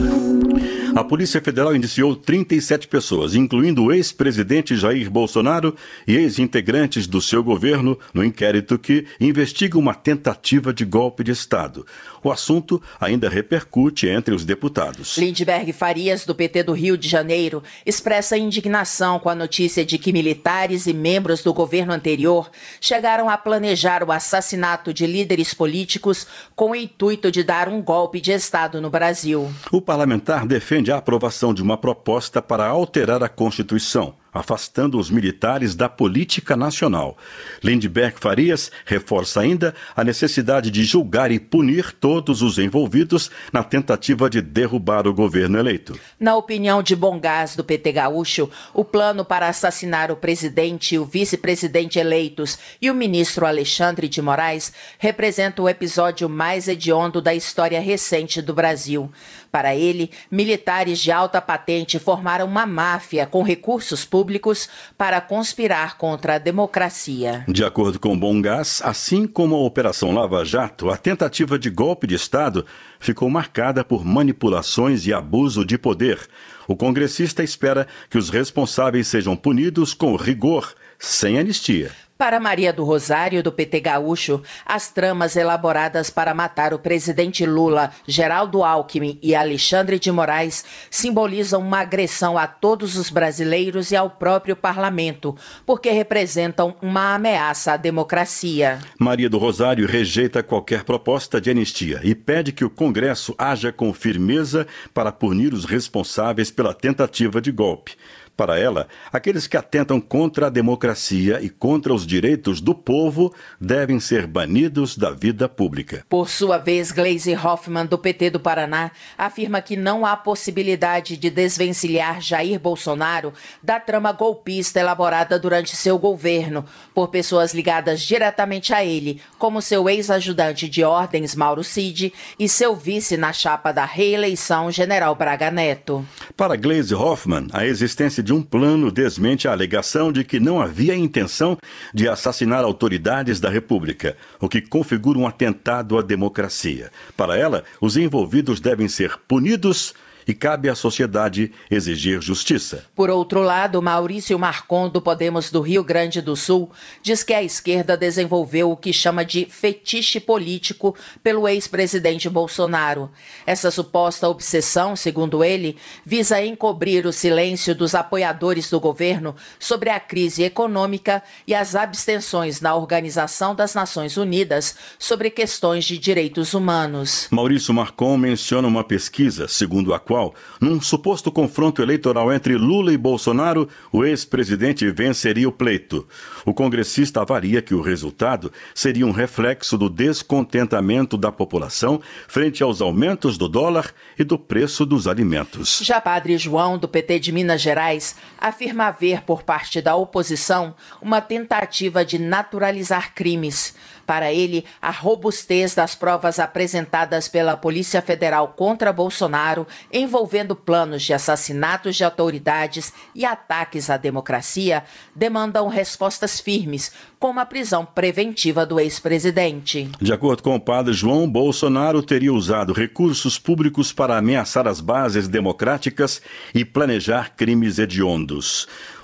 A Polícia Federal indiciou trinta e sete pessoas, incluindo o ex-presidente Jair Bolsonaro e ex-integrantes do seu governo, no inquérito que investiga uma tentativa de golpe de Estado. O assunto ainda repercute entre os deputados. Lindbergh Farias, do P T do Rio de Janeiro, expressa indignação com a notícia de que militares e membros do governo anterior chegaram a planejar o assassinato de líderes políticos com o intuito de dar um golpe de Estado no Brasil. O parlamentar defende a aprovação de uma proposta para alterar a Constituição, afastando os militares da política nacional. Lindbergh Farias reforça ainda a necessidade de julgar e punir todos os envolvidos na tentativa de derrubar o governo eleito. Na opinião de Bongás, do P T gaúcho, o plano para assassinar o presidente e o vice-presidente eleitos e o ministro Alexandre de Moraes representa o episódio mais hediondo da história recente do Brasil. Para ele, militares de alta patente formaram uma máfia com recursos públicos para conspirar contra a democracia. De acordo com Bongás, assim como a Operação Lava Jato, a tentativa de golpe de Estado ficou marcada por manipulações e abuso de poder. O congressista espera que os responsáveis sejam punidos com rigor, sem anistia. Para Maria do Rosário, do P T gaúcho, as tramas elaboradas para matar o presidente Lula, Geraldo Alckmin e Alexandre de Moraes simbolizam uma agressão a todos os brasileiros e ao próprio parlamento, porque representam uma ameaça à democracia. Maria do Rosário rejeita qualquer proposta de anistia e pede que o Congresso haja com firmeza para punir os responsáveis pela tentativa de golpe. Para ela, aqueles que atentam contra a democracia e contra os direitos do povo devem ser banidos da vida pública. Por sua vez, Gleisi Hoffmann, do P T do Paraná, afirma que não há possibilidade de desvencilhar Jair Bolsonaro da trama golpista elaborada durante seu governo por pessoas ligadas diretamente a ele, como seu ex-ajudante de ordens, Mauro Cid, e seu vice na chapa da reeleição, General Braga Neto. Para Gleisi Hoffmann, a existência de um plano desmente a alegação de que não havia intenção de assassinar autoridades da República, o que configura um atentado à democracia. Para ela, os envolvidos devem ser punidos e cabe à sociedade exigir justiça. Por outro lado, Maurício Marcon, do Podemos do Rio Grande do Sul, diz que a esquerda desenvolveu o que chama de fetiche político pelo ex-presidente Bolsonaro. Essa suposta obsessão, segundo ele, visa encobrir o silêncio dos apoiadores do governo sobre a crise econômica e as abstenções na Organização das Nações Unidas sobre questões de direitos humanos. Maurício Marcon menciona uma pesquisa, segundo a qual, num suposto confronto eleitoral entre Lula e Bolsonaro, o ex-presidente venceria o pleito. O congressista avalia que o resultado seria um reflexo do descontentamento da população frente aos aumentos do dólar e do preço dos alimentos. Já Padre João, do P T de Minas Gerais, afirma haver, por parte da oposição, uma tentativa de naturalizar crimes. Para ele, a robustez das provas apresentadas pela Polícia Federal contra Bolsonaro, envolvendo planos de assassinatos de autoridades e ataques à democracia, demandam respostas firmes, como a prisão preventiva do ex-presidente. De acordo com o padre João, Bolsonaro teria usado recursos públicos para ameaçar as bases democráticas e planejar crimes hediondos.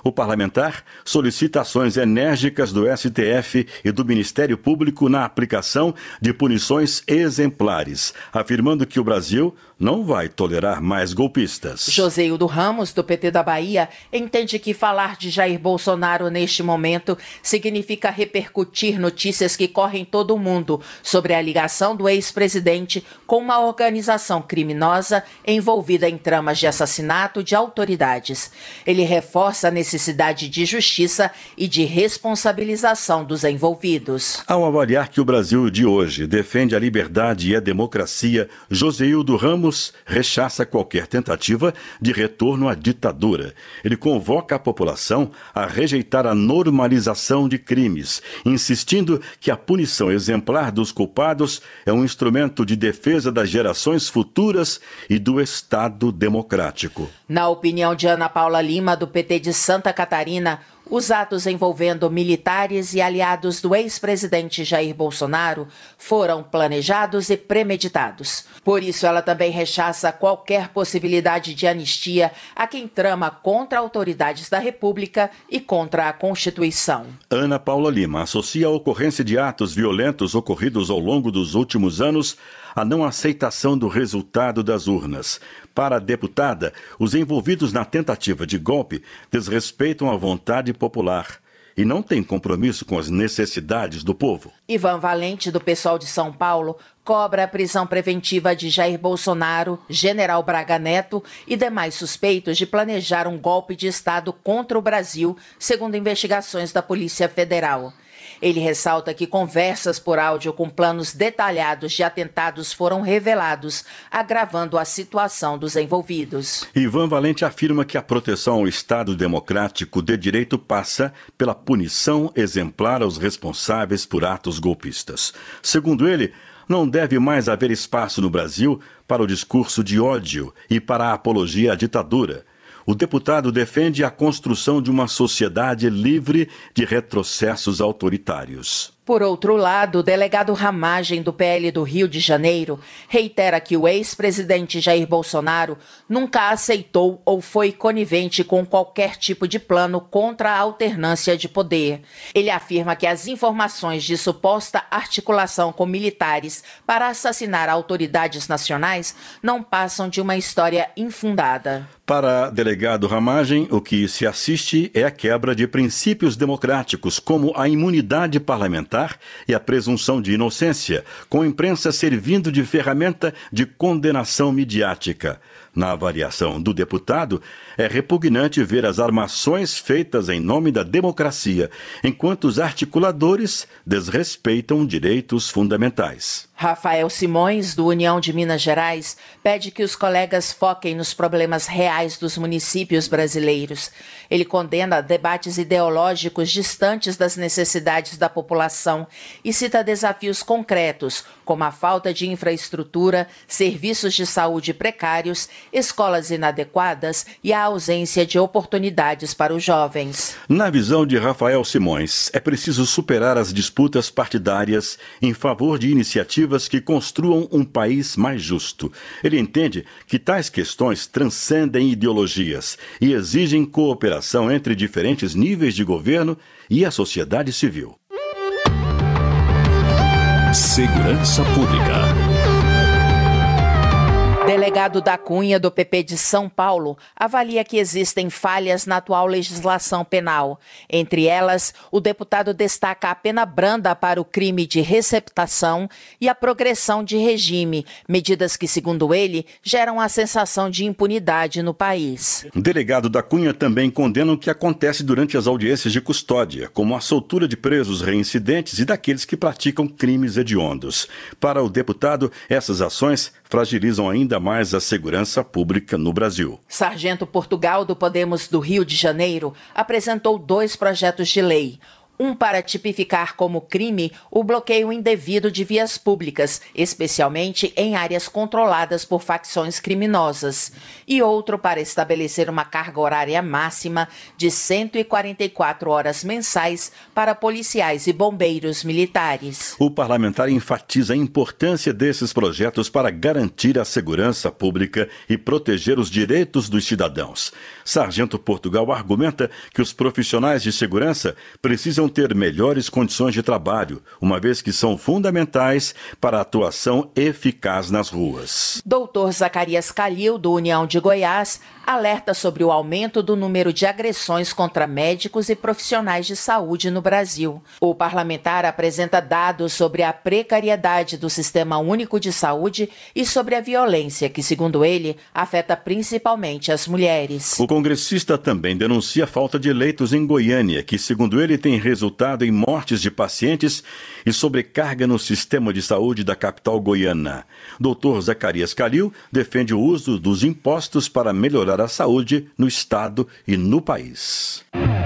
O parlamentar solicita ações enérgicas do S T F e do Ministério Público na aplicação de punições exemplares, afirmando que o Brasil não vai tolerar mais golpistas. Joseildo Ramos, do P T da Bahia, entende que falar de Jair Bolsonaro neste momento significa repercutir notícias que correm todo o mundo sobre a ligação do ex-presidente com uma organização criminosa envolvida em tramas de assassinato de autoridades. Ele reforça a necessidade de justiça e de responsabilização dos envolvidos. Ao avaliar que o Brasil de hoje defende a liberdade e a democracia, Joseildo Ramos rechaça qualquer tentativa de retorno à ditadura. Ele convoca a população a rejeitar a normalização de crimes, insistindo que a punição exemplar dos culpados é um instrumento de defesa das gerações futuras e do Estado democrático. Na opinião de Ana Paula Lima, do P T de Santa Catarina, os atos envolvendo militares e aliados do ex-presidente Jair Bolsonaro foram planejados e premeditados. Por isso, ela também rechaça qualquer possibilidade de anistia a quem trama contra autoridades da República e contra a Constituição. Ana Paula Lima associa a ocorrência de atos violentos ocorridos ao longo dos últimos anos à não aceitação do resultado das urnas. Para a deputada, os envolvidos na tentativa de golpe desrespeitam a vontade popular e não têm compromisso com as necessidades do povo. Ivan Valente, do PSOL de São Paulo, cobra a prisão preventiva de Jair Bolsonaro, General Braga Neto e demais suspeitos de planejar um golpe de Estado contra o Brasil, segundo investigações da Polícia Federal. Ele ressalta que conversas por áudio com planos detalhados de atentados foram revelados, agravando a situação dos envolvidos. Ivan Valente afirma que a proteção ao Estado democrático de direito passa pela punição exemplar aos responsáveis por atos golpistas. Segundo ele, não deve mais haver espaço no Brasil para o discurso de ódio e para a apologia à ditadura. O deputado defende a construção de uma sociedade livre de retrocessos autoritários. Por outro lado, o delegado Ramagem, do P L do Rio de Janeiro, reitera que o ex-presidente Jair Bolsonaro nunca aceitou ou foi conivente com qualquer tipo de plano contra a alternância de poder. Ele afirma que as informações de suposta articulação com militares para assassinar autoridades nacionais não passam de uma história infundada. Para delegado Ramagem, o que se assiste é a quebra de princípios democráticos, como a imunidade parlamentar e a presunção de inocência, com a imprensa servindo de ferramenta de condenação midiática. Na avaliação do deputado, é repugnante ver as armações feitas em nome da democracia, enquanto os articuladores desrespeitam direitos fundamentais. Rafael Simões, do União de Minas Gerais, pede que os colegas foquem nos problemas reais dos municípios brasileiros. Ele condena debates ideológicos distantes das necessidades da população e cita desafios concretos, como a falta de infraestrutura, serviços de saúde precários, escolas inadequadas e a ausência de oportunidades para os jovens. Na visão de Rafael Simões, é preciso superar as disputas partidárias em favor de iniciativas que construam um país mais justo. Ele entende que tais questões transcendem ideologias e exigem cooperação entre diferentes níveis de governo e a sociedade civil. Segurança Pública. Delegado da Cunha, do P P de São Paulo, avalia que existem falhas na atual legislação penal. Entre elas, o deputado destaca a pena branda para o crime de receptação e a progressão de regime, medidas que, segundo ele, geram a sensação de impunidade no país. O delegado da Cunha também condena o que acontece durante as audiências de custódia, como a soltura de presos reincidentes e daqueles que praticam crimes hediondos. Para o deputado, essas ações fragilizam ainda mais a segurança pública no Brasil. Sargento Portugal, do Podemos do Rio de Janeiro, apresentou dois projetos de lei. Um para tipificar como crime o bloqueio indevido de vias públicas, especialmente em áreas controladas por facções criminosas, e outro para estabelecer uma carga horária máxima de cento e quarenta e quatro horas mensais para policiais e bombeiros militares. O parlamentar enfatiza a importância desses projetos para garantir a segurança pública e proteger os direitos dos cidadãos. Sargento Portugal argumenta que os profissionais de segurança precisam ter melhores condições de trabalho, uma vez que são fundamentais para a atuação eficaz nas ruas. Doutor Zacarias Calil, do União de Goiás, alerta sobre o aumento do número de agressões contra médicos e profissionais de saúde no Brasil. O parlamentar apresenta dados sobre a precariedade do Sistema Único de Saúde e sobre a violência que, segundo ele, afeta principalmente as mulheres. O congressista também denuncia a falta de leitos em Goiânia, que, segundo ele, tem resultado em mortes de pacientes e sobrecarga no sistema de saúde da capital goiana. Doutor Zacarias Calil defende o uso dos impostos para melhorar a saúde no estado e no país.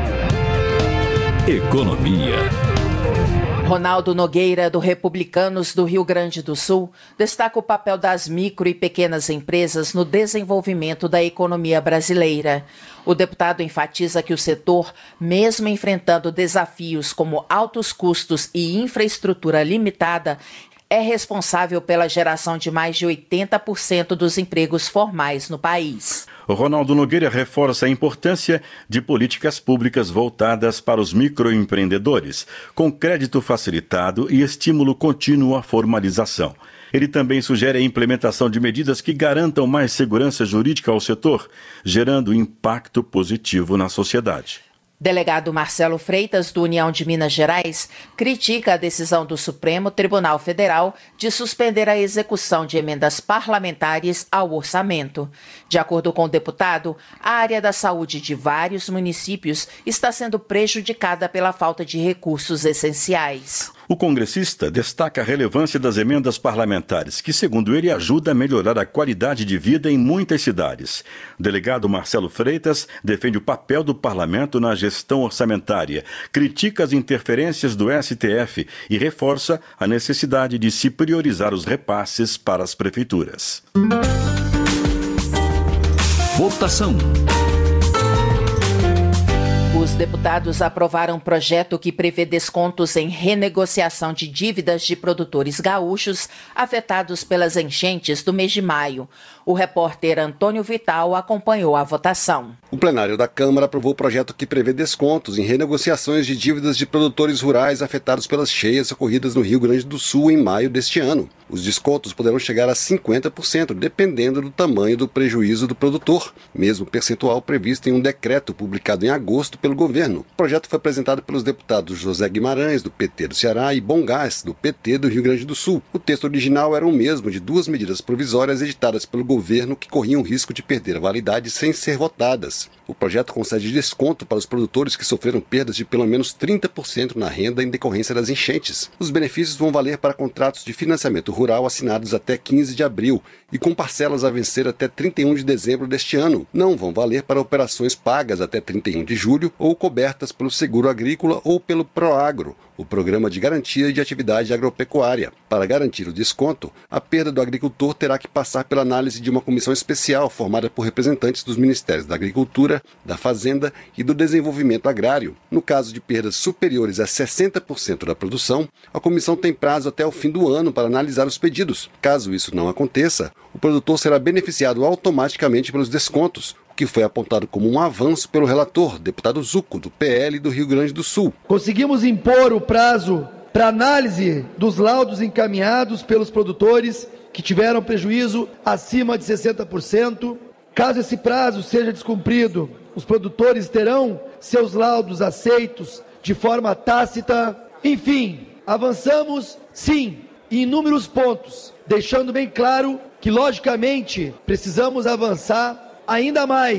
Economia. Ronaldo Nogueira, do Republicanos do Rio Grande do Sul, destaca o papel das micro e pequenas empresas no desenvolvimento da economia brasileira. O deputado enfatiza que o setor, mesmo enfrentando desafios como altos custos e infraestrutura limitada, é responsável pela geração de mais de oitenta por cento dos empregos formais no país. O Ronaldo Nogueira reforça a importância de políticas públicas voltadas para os microempreendedores, com crédito facilitado e estímulo contínuo à formalização. Ele também sugere a implementação de medidas que garantam mais segurança jurídica ao setor, gerando impacto positivo na sociedade. Delegado Marcelo Freitas, do União de Minas Gerais, critica a decisão do Supremo Tribunal Federal de suspender a execução de emendas parlamentares ao orçamento. De acordo com o deputado, a área da saúde de vários municípios está sendo prejudicada pela falta de recursos essenciais. O congressista destaca a relevância das emendas parlamentares, que, segundo ele, ajuda a melhorar a qualidade de vida em muitas cidades. O delegado Marcelo Freitas defende o papel do parlamento na gestão orçamentária, critica as interferências do S T F e reforça a necessidade de se priorizar os repasses para as prefeituras. Votação. Os deputados aprovaram um projeto que prevê descontos em renegociação de dívidas de produtores gaúchos afetados pelas enchentes do mês de maio. O repórter Antônio Vital acompanhou a votação. O plenário da Câmara aprovou o projeto que prevê descontos em renegociações de dívidas de produtores rurais afetados pelas cheias ocorridas no Rio Grande do Sul em maio deste ano. Os descontos poderão chegar a cinquenta por cento, dependendo do tamanho do prejuízo do produtor, mesmo percentual previsto em um decreto publicado em agosto pelo governo. O projeto foi apresentado pelos deputados José Guimarães, do P T do Ceará, e Bongás, do P T do Rio Grande do Sul. O texto original era o mesmo de duas medidas provisórias editadas pelo governo que corriam o risco de perder a validade sem ser votadas. O projeto concede desconto para os produtores que sofreram perdas de pelo menos trinta por cento na renda em decorrência das enchentes. Os benefícios vão valer para contratos de financiamento rural assinados até quinze de abril e com parcelas a vencer até trinta e um de dezembro deste ano. Não vão valer para operações pagas até trinta e um de julho ou cobertas pelo seguro agrícola ou pelo Proagro, o Programa de Garantia de Atividade Agropecuária. Para garantir o desconto, a perda do agricultor terá que passar pela análise de uma comissão especial formada por representantes dos Ministérios da Agricultura, da Fazenda e do Desenvolvimento Agrário. No caso de perdas superiores a sessenta por cento da produção, a comissão tem prazo até o fim do ano para analisar os pedidos. Caso isso não aconteça, o produtor será beneficiado automaticamente pelos descontos, que foi apontado como um avanço pelo relator, deputado Zucco, do P L do Rio Grande do Sul. Conseguimos impor o prazo para análise dos laudos encaminhados pelos produtores que tiveram prejuízo acima de sessenta por cento. Caso esse prazo seja descumprido, os produtores terão seus laudos aceitos de forma tácita. Enfim, avançamos, sim, em inúmeros pontos, deixando bem claro que, logicamente, precisamos avançar ainda mais. O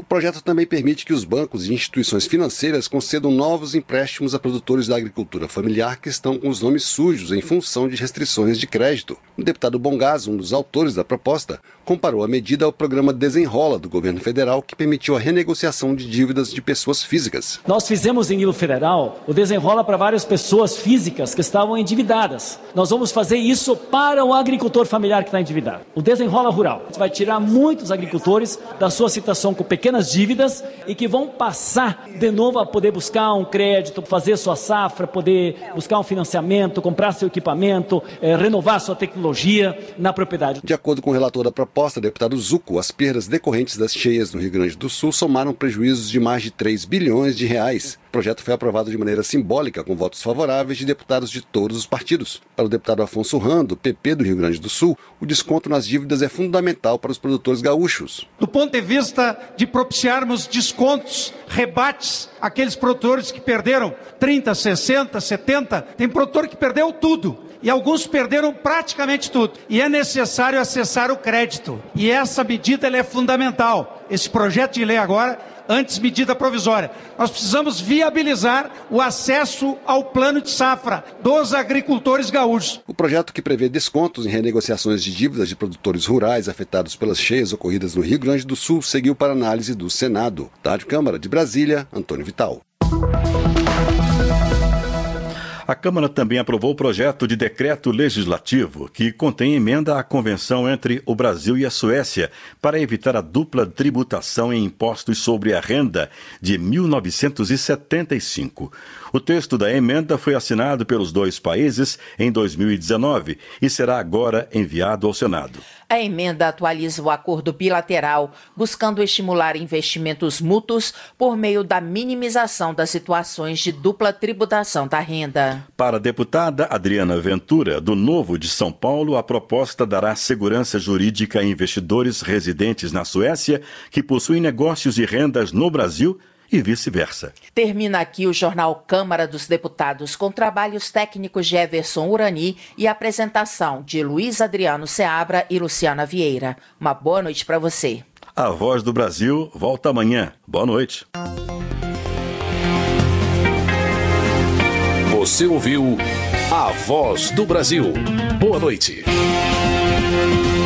projeto também permite que os bancos e instituições financeiras concedam novos empréstimos a produtores da agricultura familiar que estão com os nomes sujos em função de restrições de crédito. O deputado Bongazo, um dos autores da proposta, comparou a medida ao programa Desenrola do governo federal, que permitiu a renegociação de dívidas de pessoas físicas. Nós fizemos em nível federal o Desenrola para várias pessoas físicas que estavam endividadas. Nós vamos fazer isso para o agricultor familiar que está endividado. O Desenrola Rural vai tirar muitos agricultores da sua situação com pequenas dívidas e que vão passar de novo a poder buscar um crédito, fazer sua safra, poder buscar um financiamento, comprar seu equipamento, eh, renovar sua tecnologia na propriedade. De acordo com o relator da proposta, deputado Zucco, as perdas decorrentes das cheias no Rio Grande do Sul somaram prejuízos de mais de três bilhões de reais. O projeto foi aprovado de maneira simbólica, com votos favoráveis de deputados de todos os partidos. Para o deputado Afonso Rando, P P do Rio Grande do Sul, o desconto nas dívidas é fundamental para os produtores gaúchos. Do ponto de vista de propiciarmos descontos, rebates, aqueles produtores que perderam trinta, sessenta, setenta, tem produtor que perdeu tudo. E alguns perderam praticamente tudo. E é necessário acessar o crédito. E essa medida ela é fundamental. Esse projeto de lei agora, antes medida provisória. Nós precisamos viabilizar o acesso ao plano de safra dos agricultores gaúchos. O projeto, que prevê descontos em renegociações de dívidas de produtores rurais afetados pelas cheias ocorridas no Rio Grande do Sul, seguiu para análise do Senado. Da Rádio Câmara de Brasília, Antônio Vital. A Câmara também aprovou o projeto de decreto legislativo que contém emenda à convenção entre o Brasil e a Suécia para evitar a dupla tributação em impostos sobre a renda de mil novecentos e setenta e cinco. O texto da emenda foi assinado pelos dois países em dois mil e dezenove e será agora enviado ao Senado. A emenda atualiza o acordo bilateral, buscando estimular investimentos mútuos por meio da minimização das situações de dupla tributação da renda. Para a deputada Adriana Ventura, do Novo de São Paulo, a proposta dará segurança jurídica a investidores residentes na Suécia que possuem negócios e rendas no Brasil e vice-versa. Termina aqui o jornal Câmara dos Deputados, com trabalhos técnicos de Everson Urani e apresentação de Luiz Adriano Seabra e Luciana Vieira. Uma boa noite para você. A Voz do Brasil volta amanhã. Boa noite. Você ouviu A Voz do Brasil. Boa noite.